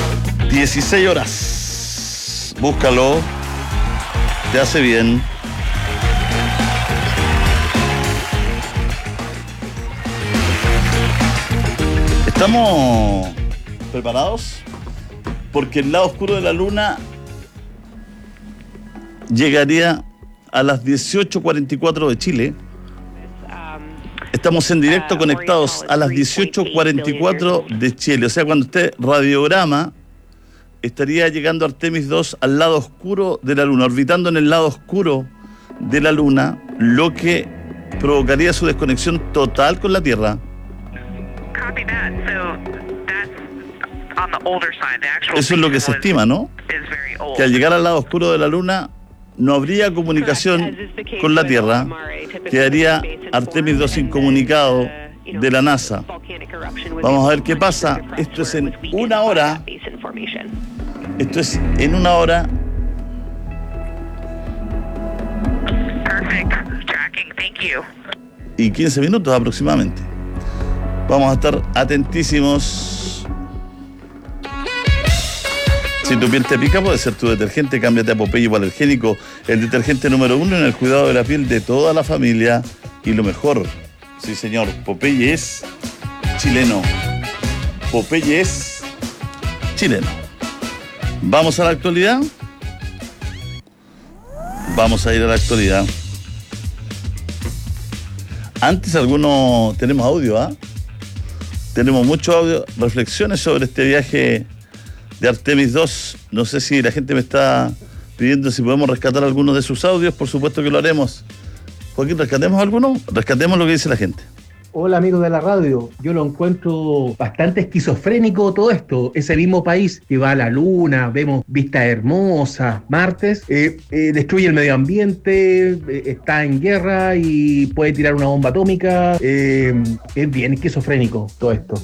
Speaker 19: dieciséis horas. Búscalo. Te hace bien. ¿Estamos preparados? Porque el lado oscuro de la luna llegaría a las dieciocho cuarenta y cuatro de Chile. Estamos en directo conectados a las dieciocho cuarenta y cuatro de Chile. O sea, cuando usted radiograma, estaría llegando Artemis dos al lado oscuro de la luna, orbitando en el lado oscuro de la luna, lo que provocaría su desconexión total con la Tierra. Eso es lo que se estima, ¿no? Que al llegar al lado oscuro de la luna no habría comunicación con la Tierra, quedaría Artemis dos incomunicado de la NASA. Vamos a ver qué pasa. Esto es en una hora. Esto es en una hora. Y quince minutos aproximadamente. Vamos a estar atentísimos. Si tu piel te pica, puede ser tu detergente. Cámbiate a Popeye Hipoalergénico, el detergente número uno en el cuidado de la piel de toda la familia. Y lo mejor, sí señor, Popeye es chileno. Popeye es chileno. ¿Vamos a la actualidad? Vamos a ir a la actualidad. Antes algunos... Tenemos audio, ¿ah? ¿eh? Tenemos mucho audio. Reflexiones sobre este viaje de Artemis dos. No sé si la gente me está pidiendo si podemos rescatar algunos de sus audios. Por supuesto que lo haremos. Joaquín, ¿rescatemos alguno? Rescatemos lo que dice la gente.
Speaker 9: Hola amigos de la radio, yo lo encuentro bastante esquizofrénico todo esto, ese mismo país que va a la luna, vemos vistas hermosas, Martes, eh, eh, destruye el medio ambiente, eh, está en guerra y puede tirar una bomba atómica, eh, es bien esquizofrénico todo esto.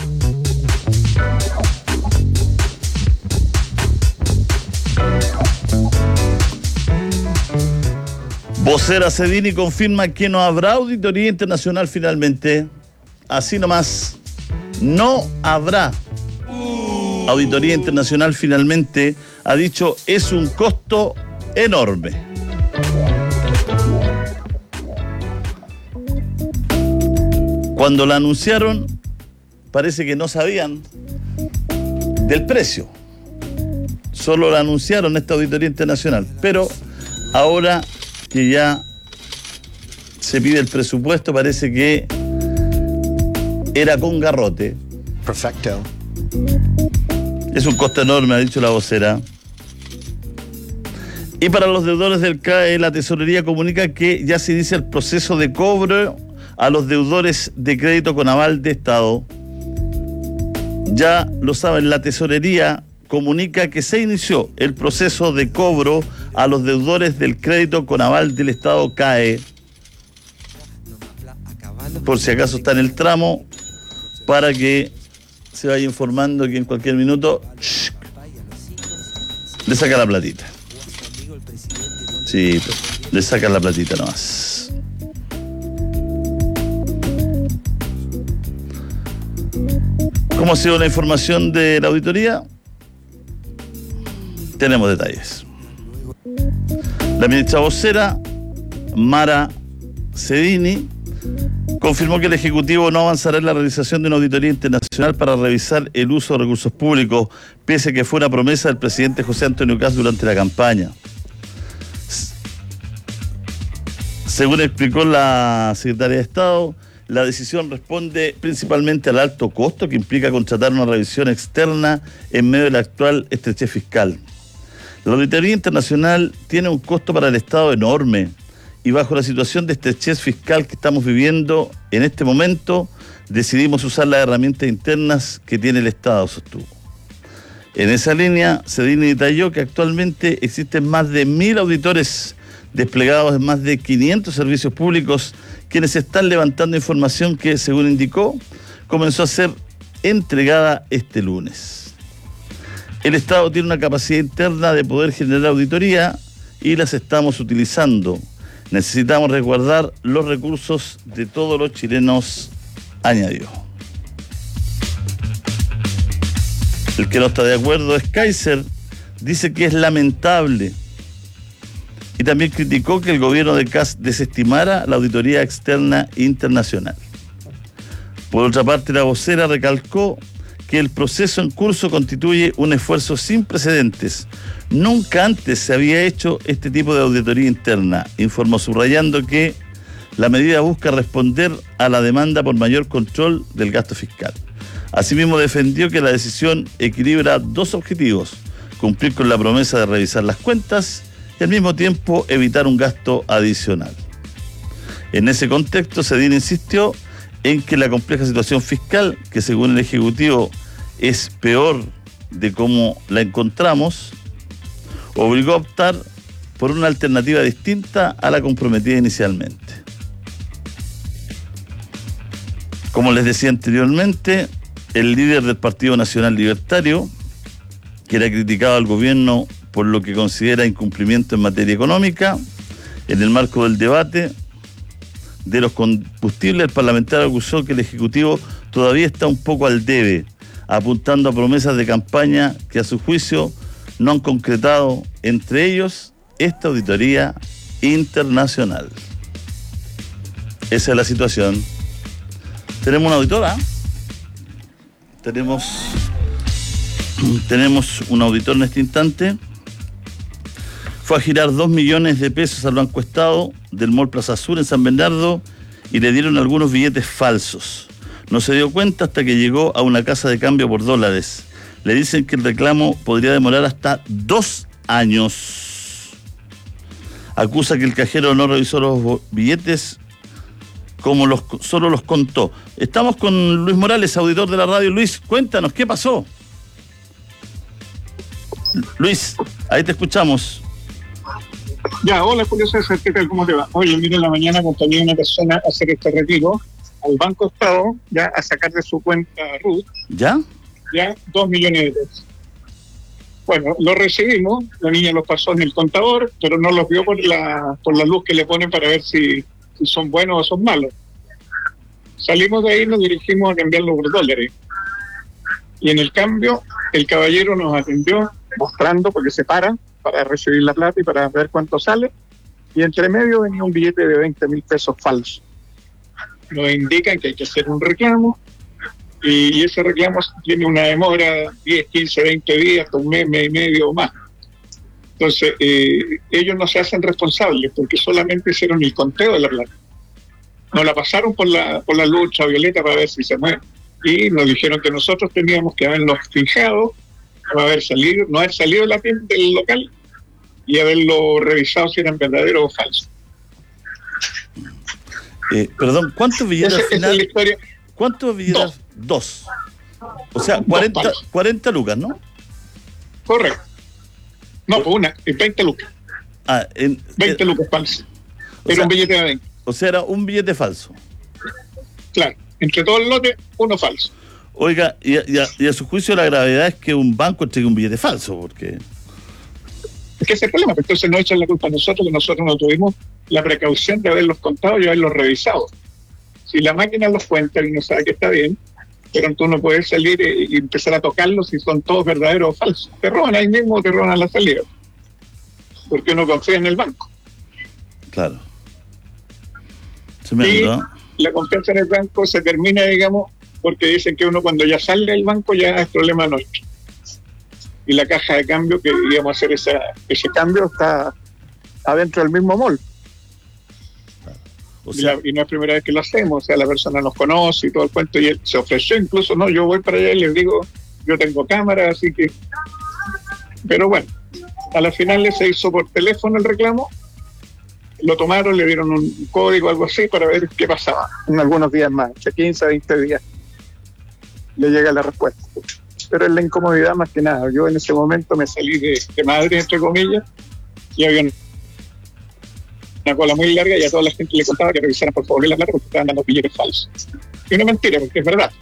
Speaker 19: Vocera Cedini confirma que no habrá auditoría internacional finalmente. Así nomás, no habrá auditoría internacional finalmente. Ha dicho, es un costo enorme. Cuando la anunciaron, parece que no sabían del precio. Solo la anunciaron esta auditoría internacional. Pero ahora que ya se pide el presupuesto, parece que era con garrote.
Speaker 10: Perfecto.
Speaker 19: Es un costo enorme, ha dicho la vocera. Y para los deudores del C A E, la tesorería comunica que ya se inicia el proceso de cobro a los deudores de crédito con aval de Estado. Ya lo saben, la tesorería comunica que se inició el proceso de cobro a los deudores del crédito con aval del Estado C A E. Por si acaso está en el tramo, para que se vaya informando que en cualquier minuto shh, le saca la platita. Sí, le saca la platita nomás. ¿Cómo ha sido la información de la auditoría? Tenemos detalles. La ministra vocera, Mara Cedini, confirmó que el Ejecutivo no avanzará en la realización de una auditoría internacional para revisar el uso de recursos públicos, pese a que fue una promesa del presidente José Antonio Kast durante la campaña. Según explicó la secretaria de Estado, la decisión responde principalmente al alto costo que implica contratar una revisión externa en medio de la actual estrechez fiscal. La auditoría internacional tiene un costo para el Estado enorme y bajo la situación de estrechez fiscal que estamos viviendo en este momento, decidimos usar las herramientas internas que tiene el Estado, sostuvo. En esa línea, Cedini detalló que actualmente existen más de mil auditores desplegados en más de quinientos servicios públicos, quienes están levantando información que, según indicó, comenzó a ser entregada este lunes. El Estado tiene una capacidad interna de poder generar auditoría y las estamos utilizando. Necesitamos resguardar los recursos de todos los chilenos, añadió. El que no está de acuerdo es Kaiser, dice que es lamentable. Y también criticó que el gobierno de Kast desestimara la auditoría externa internacional. Por otra parte, la vocera recalcó que el proceso en curso constituye un esfuerzo sin precedentes. Nunca antes se había hecho este tipo de auditoría interna, informó, subrayando que la medida busca responder a la demanda por mayor control del gasto fiscal. Asimismo, defendió que la decisión equilibra dos objetivos: cumplir con la promesa de revisar las cuentas y al mismo tiempo evitar un gasto adicional. En ese contexto, Cedina insistió en que la compleja situación fiscal, que según el Ejecutivo es peor de cómo la encontramos, obligó a optar por una alternativa distinta a la comprometida inicialmente. Como les decía anteriormente, el líder del Partido Nacional Libertario, que era criticado al gobierno por lo que considera incumplimiento en materia económica, en el marco del debate de los combustibles, el parlamentario acusó que el Ejecutivo todavía está un poco al debe, apuntando a promesas de campaña que a su juicio no han concretado, entre ellos esta auditoría internacional. Esa es la situación. Tenemos una auditora. Tenemos, tenemos un auditor en este instante. Fue a girar dos millones de pesos al Banco Estado del Mall Plaza Sur en San Bernardo y le dieron algunos billetes falsos. No se dio cuenta hasta que llegó a una casa de cambio por dólares. Le dicen que el reclamo podría demorar hasta dos años. Acusa que el cajero no revisó los billetes como los, solo los contó. Estamos con Luis Morales, auditor de la radio. Luis, cuéntanos, ¿qué pasó? Luis, ahí te escuchamos.
Speaker 7: Ya, hola Julio César, ¿qué tal? ¿Cómo te va? Oye, mira, en la mañana acompañé a una persona a hacer este retiro al Banco Estado, ya a sacar de su cuenta R U T.
Speaker 19: ¿Ya?
Speaker 7: Ya, dos millones de pesos. Bueno, lo recibimos, la niña los pasó en el contador, pero no los vio por la por la luz que le ponen para ver si, si son buenos o son malos. Salimos de ahí y nos dirigimos a cambiarlos por dólares. Y en el cambio, el caballero nos atendió mostrando, porque se para, para recibir la plata y para ver cuánto sale, y entre medio venía un billete de veinte mil pesos falso. Nos indican que hay que hacer un reclamo, y ese reclamo tiene una demora diez, quince, veinte días, hasta un mes, mes y medio o más. Entonces, eh, ellos no se hacen responsables porque solamente hicieron el conteo de la plata. Nos la pasaron por la por la lucha violeta para ver si se mueve. Y nos dijeron que nosotros teníamos que haberlos fijado, no haber salido, no haber salido de la, del local y haberlo revisado si eran verdaderos o falsos.
Speaker 19: Eh, perdón, ¿cuántos billetes
Speaker 7: Esa,
Speaker 19: al final?
Speaker 7: esa es la historia.
Speaker 19: ¿Cuántos billetes? Dos. Dos. O sea, cuarenta, cuarenta lucas, ¿no?
Speaker 7: Correcto. No, pues una, veinte lucas.
Speaker 19: Ah, en,
Speaker 7: veinte
Speaker 19: eh,
Speaker 7: lucas falsas. Era
Speaker 19: sea,
Speaker 7: un billete de veinte.
Speaker 19: O sea, era un billete falso.
Speaker 7: Claro, entre todo el lote, uno falso.
Speaker 19: Oiga, y a, y, a, y a su juicio la gravedad es que un banco entregue un billete falso, porque...
Speaker 7: Es que ese es el problema, entonces no echan la culpa a nosotros, que nosotros no tuvimos la precaución de haberlos contado y haberlos revisado. Si la máquina los cuenta y no sabe que está bien, pero tú no puedes salir y empezar a tocarlos si son todos verdaderos o falsos. Te roban ahí mismo o te roban a la salida. Porque uno confía en el banco.
Speaker 19: Claro. Se me
Speaker 7: y
Speaker 19: ayudó.
Speaker 7: La confianza en el banco se termina, digamos, porque dicen que uno cuando ya sale del banco ya es problema nuestro. Y la caja de cambio que íbamos a hacer esa, ese cambio está adentro del mismo mall.
Speaker 19: O sea,
Speaker 7: y, la, y no es primera vez que lo hacemos, o sea, la persona nos conoce y todo el cuento, y él se ofreció incluso, no, yo voy para allá y les digo, yo tengo cámara, así que... Pero bueno, a la final se hizo por teléfono el reclamo, lo tomaron, le dieron un código, algo así, para ver qué pasaba. En algunos días más, de quince a veinte días, le llega la respuesta. Pero es la incomodidad más que nada. Yo en ese momento me salí de, de madre, entre comillas, y había un una cola muy larga y a toda la gente le contaba que revisaran por favor la plata porque estaban dando billetes falsos. Y una mentira, porque es verdad.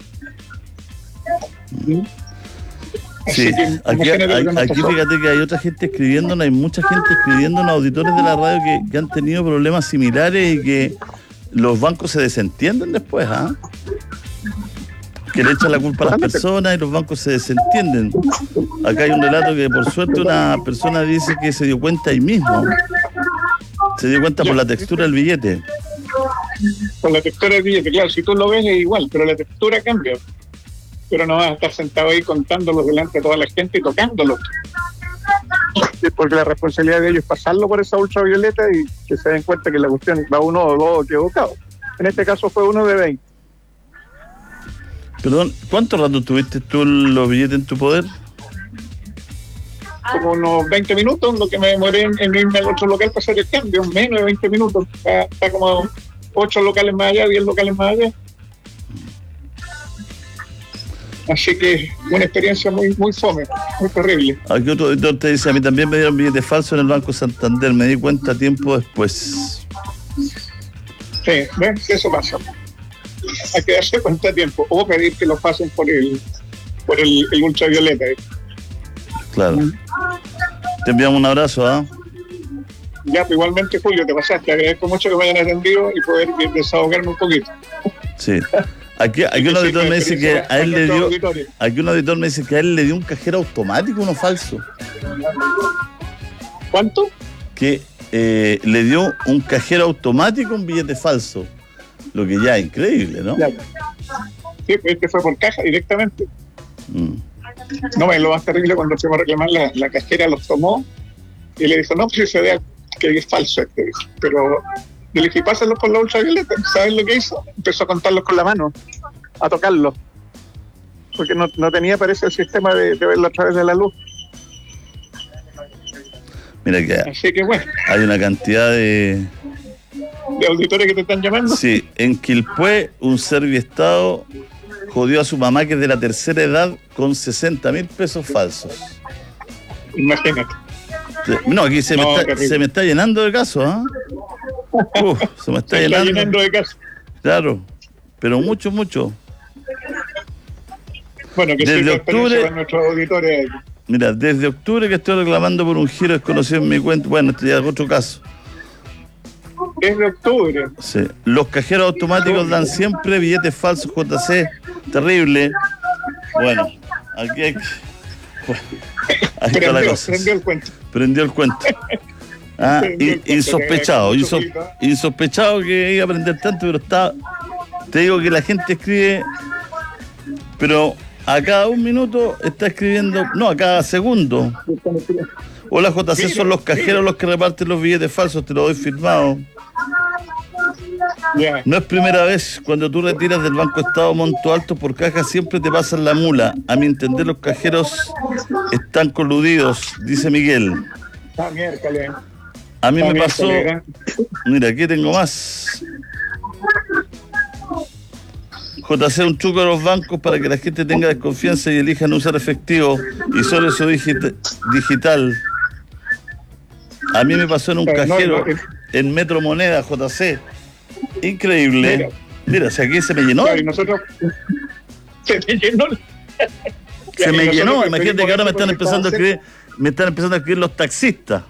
Speaker 7: ¿Mm?
Speaker 19: Sí, aquí, aquí, aquí fíjate que hay otra gente escribiendo, hay mucha gente escribiendo, auditores de la radio que, que han tenido problemas similares y que los bancos se desentienden después, ¿ah? Que le echan la culpa a las personas y los bancos se desentienden. Acá hay un relato que por suerte una persona dice que se dio cuenta ahí mismo. Se dio cuenta por la textura del billete.
Speaker 7: Con la textura del billete, claro, si tú lo ves es igual, pero la textura cambia. Pero no vas a estar sentado ahí contándolos delante de toda la gente y tocándolos. Porque la responsabilidad de ellos es pasarlo por esa ultravioleta y que se den cuenta que la cuestión va uno o dos equivocado. En este caso fue uno de veinte.
Speaker 19: Perdón, ¿cuánto rato tuviste tú los billetes en tu poder?
Speaker 7: Como unos veinte minutos, lo que me demoré en, en irme al otro local para hacer el cambio, menos de veinte minutos. Está, está como ocho locales más allá, diez locales más allá. Así que una experiencia muy muy fome, muy terrible.
Speaker 19: Aquí otro auditor te dice, a mí también me dieron billetes falsos en el Banco Santander, me di cuenta tiempo después.
Speaker 7: Sí, ¿ves? Eso pasa. Hay que darse cuenta a tiempo, o pedir que lo pasen por el por el, el ultravioleta.
Speaker 19: Claro. Te enviamos un abrazo, ¿ah?
Speaker 7: ¿eh? Ya, pues igualmente, Julio, te pasaste. Agradezco mucho que me hayan atendido y poder desahogarme un poquito.
Speaker 19: Sí. Aquí, aquí un auditor me dice que a él le dio. Aquí un auditor me dice que a él le dio un cajero automático, uno falso.
Speaker 7: ¿Cuánto?
Speaker 19: Que eh, le dio un cajero automático un billete falso. Lo que ya es increíble, ¿no?
Speaker 7: Ya. Sí, este fue por caja directamente.
Speaker 19: Mm.
Speaker 7: No, es lo más terrible cuando se va a reclamar, la, la cajera los tomó y le dijo, no, pues se vea que es falso este. Pero yo le dije, pásenlos por la ultravioleta. ¿Sabes lo que hizo? Empezó a contarlos con la mano, a tocarlos. Porque no, no tenía, parece, el sistema de, de verlo a través de la luz.
Speaker 19: Mira que,
Speaker 7: Así que bueno,
Speaker 19: hay una cantidad de...
Speaker 7: ¿De auditores que te están llamando?
Speaker 19: Sí, en Quilpué, un serviestado jodió a su mamá, que es de la tercera edad, con sesenta mil pesos falsos.
Speaker 7: Imagínate.
Speaker 19: No, aquí se,
Speaker 7: No,
Speaker 19: me, está, se me está llenando de casos, ¿ah? ¿eh? Uf, se me está,
Speaker 7: se
Speaker 19: llenando.
Speaker 7: está llenando de casos.
Speaker 19: Claro, pero mucho, mucho.
Speaker 7: Bueno, que
Speaker 19: desde octubre,
Speaker 7: para nuestros auditores.
Speaker 19: Mira, desde octubre que estoy reclamando por un giro desconocido en mi cuenta. Bueno, esto ya es otro caso.
Speaker 7: Desde octubre.
Speaker 19: Sí. Los cajeros automáticos dan siempre billetes falsos, J C. Terrible. Bueno, aquí hay que... Bueno, ahí está la cosa.
Speaker 7: Prendió el cuento.
Speaker 19: Prendió el cuento. Ah, y, insospechado, inso, insospechado que iba a aprender tanto, pero está... Te digo que la gente escribe, pero a cada un minuto está escribiendo... No, a cada segundo. Hola, J C, son los cajeros los que reparten los billetes falsos, te lo doy firmado.
Speaker 7: Yeah.
Speaker 19: No es primera vez. Cuando tú retiras del Banco Estado monto alto por caja, siempre te pasan la mula. A mi entender, los cajeros están coludidos, dice Miguel.
Speaker 7: Ah, miércoles.
Speaker 19: A mí
Speaker 7: ah,
Speaker 19: me pasó...
Speaker 7: miércoles.
Speaker 19: Mira, aquí tengo más. J C, un truco de los bancos para que la gente tenga desconfianza y elija no usar efectivo y solo eso digit- digital. A mí me pasó en un Pero cajero, no, no, en Metro Moneda, J C. Increíble. Mira, Mira si aquí se me llenó.
Speaker 7: Claro, y nosotros... Se me llenó.
Speaker 19: Se me llenó. Imagínate que ahora me están empezando a escribir, me están empezando a escribir los taxistas.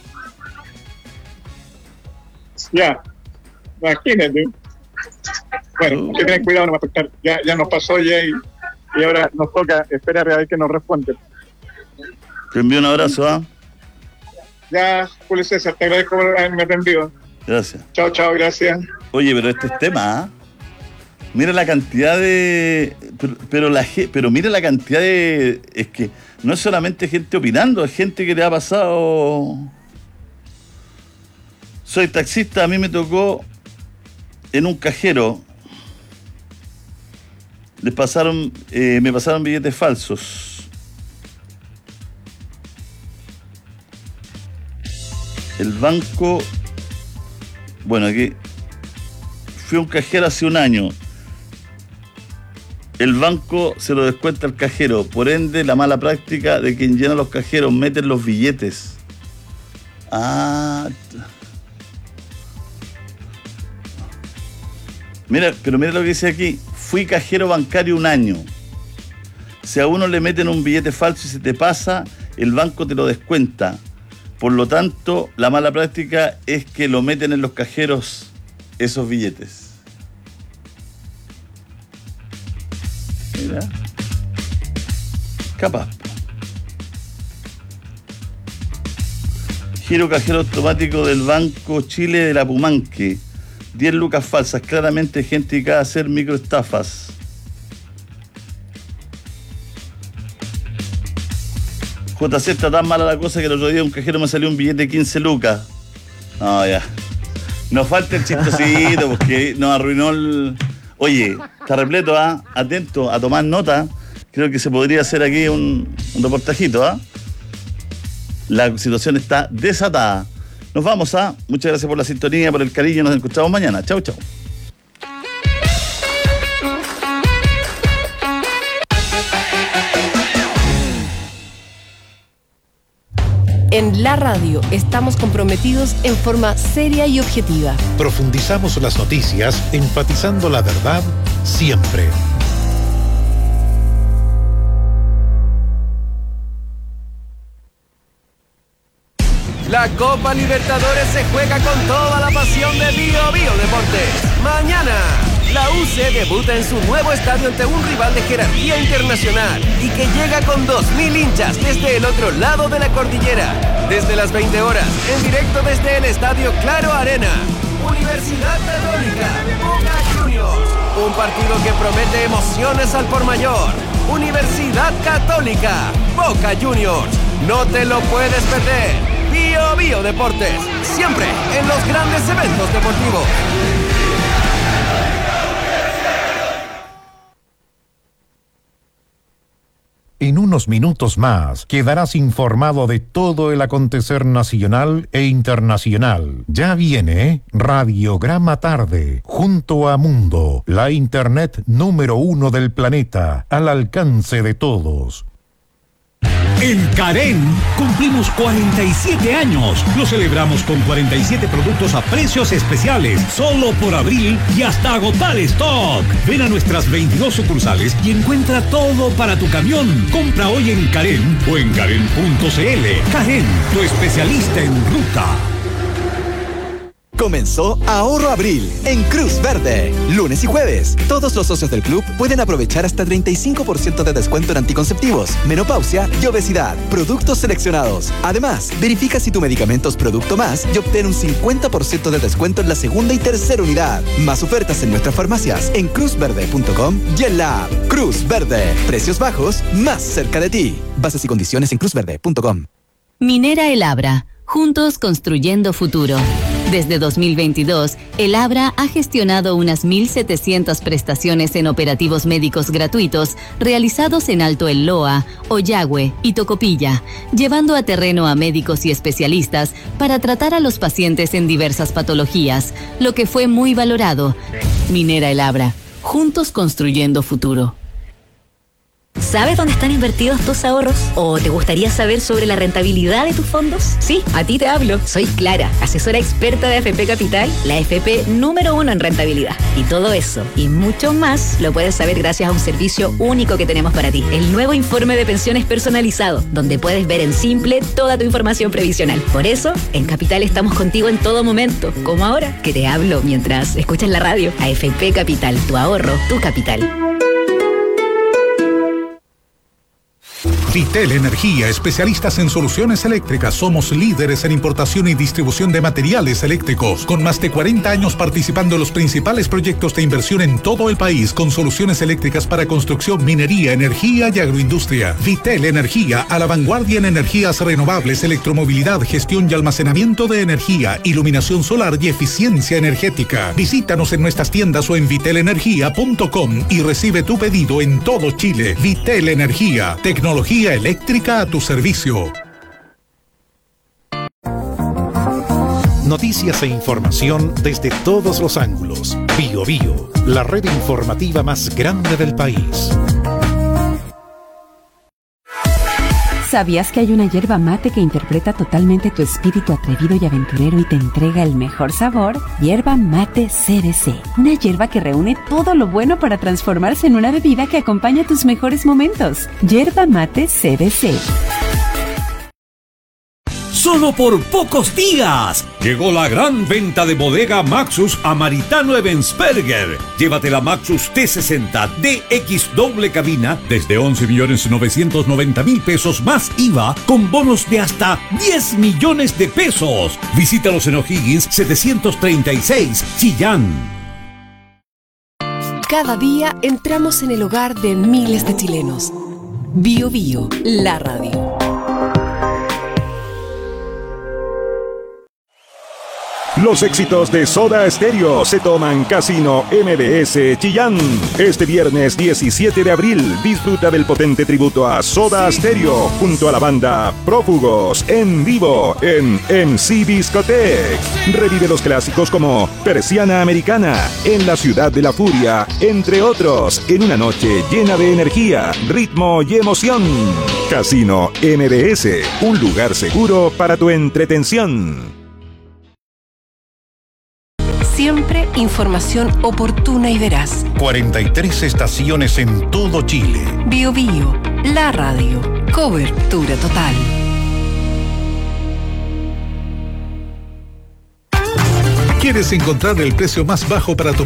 Speaker 7: Ya, imagínate. Bueno, hay que tener cuidado, no va a afectar. Ya, ya nos pasó ya y, y ahora nos toca esperar a ver que nos responde.
Speaker 19: Te envío un abrazo, ¿ah? ¿eh?
Speaker 7: Ya, Julio César, te agradezco por haberme atendido.
Speaker 19: Gracias.
Speaker 7: Chao, chao, gracias.
Speaker 19: Oye, pero este es tema, ¿eh? Mira la cantidad de... Pero, pero, la, pero mira la cantidad de... Es que no es solamente gente opinando, es gente que le ha pasado... Soy taxista, a mí me tocó en un cajero. Les pasaron, eh, me pasaron billetes falsos. El banco, bueno, aquí fui a un cajero hace un año. El banco se lo descuenta al cajero, por ende la mala práctica de quien llena los cajeros, meten los billetes. Ah, mira, pero mira lo que dice aquí. Fui cajero bancario un año. Si a uno le meten un billete falso y se te pasa, el banco te lo descuenta. Por lo tanto, la mala práctica es que lo meten en los cajeros esos billetes. Mira. Capaz. Giro cajero automático del Banco Chile de la Pumanque. diez lucas falsas. Claramente gente dedicada a hacer microestafas. J C, está tan mala la cosa que el otro día un cajero me salió un billete de quince lucas. No, ya. Nos falta el chistosito porque nos arruinó el... Oye, está repleto, ¿ah? ¿eh? Atento a tomar nota. Creo que se podría hacer aquí un, un reportajito, ¿ah? ¿eh? La situación está desatada. Nos vamos, ¿ah? ¿eh? Muchas gracias por la sintonía, por el cariño. Nos encontramos mañana. Chau, chau.
Speaker 6: En la radio estamos comprometidos en forma seria y objetiva.
Speaker 4: Profundizamos las noticias, enfatizando la verdad siempre.
Speaker 18: La Copa Libertadores se juega con toda la pasión de Bio Bio Deportes. Mañana, la U C debuta en su nuevo estadio ante un rival de jerarquía internacional y que llega con dos mil hinchas desde el otro lado de la cordillera. Desde las veinte horas, en directo desde el Estadio Claro Arena. Universidad Católica, Boca Juniors. Un partido que promete emociones al por mayor. Universidad Católica, Boca Juniors. No te lo puedes perder. Bio Bio Deportes, siempre en los grandes eventos deportivos.
Speaker 4: En unos minutos más quedarás informado de todo el acontecer nacional e internacional. Ya viene Radiograma Tarde, junto a Mundo, la internet número uno del planeta, al alcance de todos.
Speaker 13: En Carén cumplimos cuarenta y siete años. Lo celebramos con cuarenta y siete productos a precios especiales, solo por abril y hasta agotar stock. Ven a nuestras veintidós sucursales y encuentra todo para tu camión. Compra hoy en Carén o en Carén punto c l. Carén, tu especialista en ruta.
Speaker 5: Comenzó Ahorro Abril en Cruz Verde. Lunes y jueves, todos los socios del club pueden aprovechar hasta treinta y cinco por ciento de descuento en anticonceptivos, menopausia y obesidad. Productos seleccionados. Además, verifica si tu medicamento es Producto Más y obtén un cincuenta por ciento de descuento en la segunda y tercera unidad. Más ofertas en nuestras farmacias en cruz verde punto com y en la app. Cruz Verde. Precios bajos más cerca de ti. Bases y condiciones en cruz verde punto com.
Speaker 1: Minera El Abra. Juntos construyendo futuro. Desde dos mil veintidós, El Abra ha gestionado unas mil setecientas prestaciones en operativos médicos gratuitos realizados en Alto El Loa, Ollagüe y Tocopilla, llevando a terreno a médicos y especialistas para tratar a los pacientes en diversas patologías, lo que fue muy valorado. Minera El Abra, juntos construyendo futuro.
Speaker 10: ¿Sabes dónde están invertidos tus ahorros? ¿O te gustaría saber sobre la rentabilidad de tus fondos? Sí, a ti te hablo. Soy Clara, asesora experta de A F P Capital, la F P número uno en rentabilidad. Y todo eso y mucho más lo puedes saber gracias a un servicio único que tenemos para ti. El nuevo informe de pensiones personalizado, donde puedes ver en simple toda tu información previsional. Por eso, en Capital estamos contigo en todo momento, como ahora, que te hablo mientras escuchas la radio. A F P Capital, tu ahorro, tu capital.
Speaker 4: Vitel Energía, especialistas en soluciones eléctricas. Somos líderes en importación y distribución de materiales eléctricos, con más de cuarenta años participando en los principales proyectos de inversión en todo el país, con soluciones eléctricas para construcción, minería, energía y agroindustria. Vitel Energía, a la vanguardia en energías renovables, electromovilidad, gestión y almacenamiento de energía, iluminación solar y eficiencia energética. Visítanos en nuestras tiendas o en vitel energía punto com y recibe tu pedido en todo Chile. Vitel Energía, tecnología eléctrica a tu servicio. Noticias e información desde todos los ángulos. Bio Bio, la red informativa más grande del país.
Speaker 11: ¿Sabías que hay una yerba mate que interpreta totalmente tu espíritu atrevido y aventurero y te entrega el mejor sabor? Yerba Mate C B C. Una yerba que reúne todo lo bueno para transformarse en una bebida que acompaña tus mejores momentos. Yerba Mate C B C.
Speaker 13: solo por pocos días. Llegó la gran venta de bodega Maxus a Maritano Ebensperger. Llévate la Maxus T sesenta D X doble cabina desde once millones novecientos noventa mil pesos más I V A con bonos de hasta diez millones de pesos. Visítalos en O'Higgins setecientos treinta y seis, Chillán.
Speaker 6: Cada día entramos en el hogar de miles de chilenos. Bio Bio, la radio.
Speaker 2: Los éxitos de Soda Stereo se toman Casino M B S Chillán. Este viernes diecisiete de abril disfruta del potente tributo a Soda Stereo junto a la banda Prófugos en vivo en M C Discotech. Revive los clásicos como Persiana Americana, En la Ciudad de la Furia, entre otros, en una noche llena de energía, ritmo y emoción. Casino M B S, un lugar seguro para tu entretención.
Speaker 6: Siempre información oportuna y veraz.
Speaker 4: cuarenta y tres estaciones en todo Chile.
Speaker 6: Bio Bio, la radio. Cobertura total.
Speaker 4: ¿Quieres encontrar el precio más bajo para tu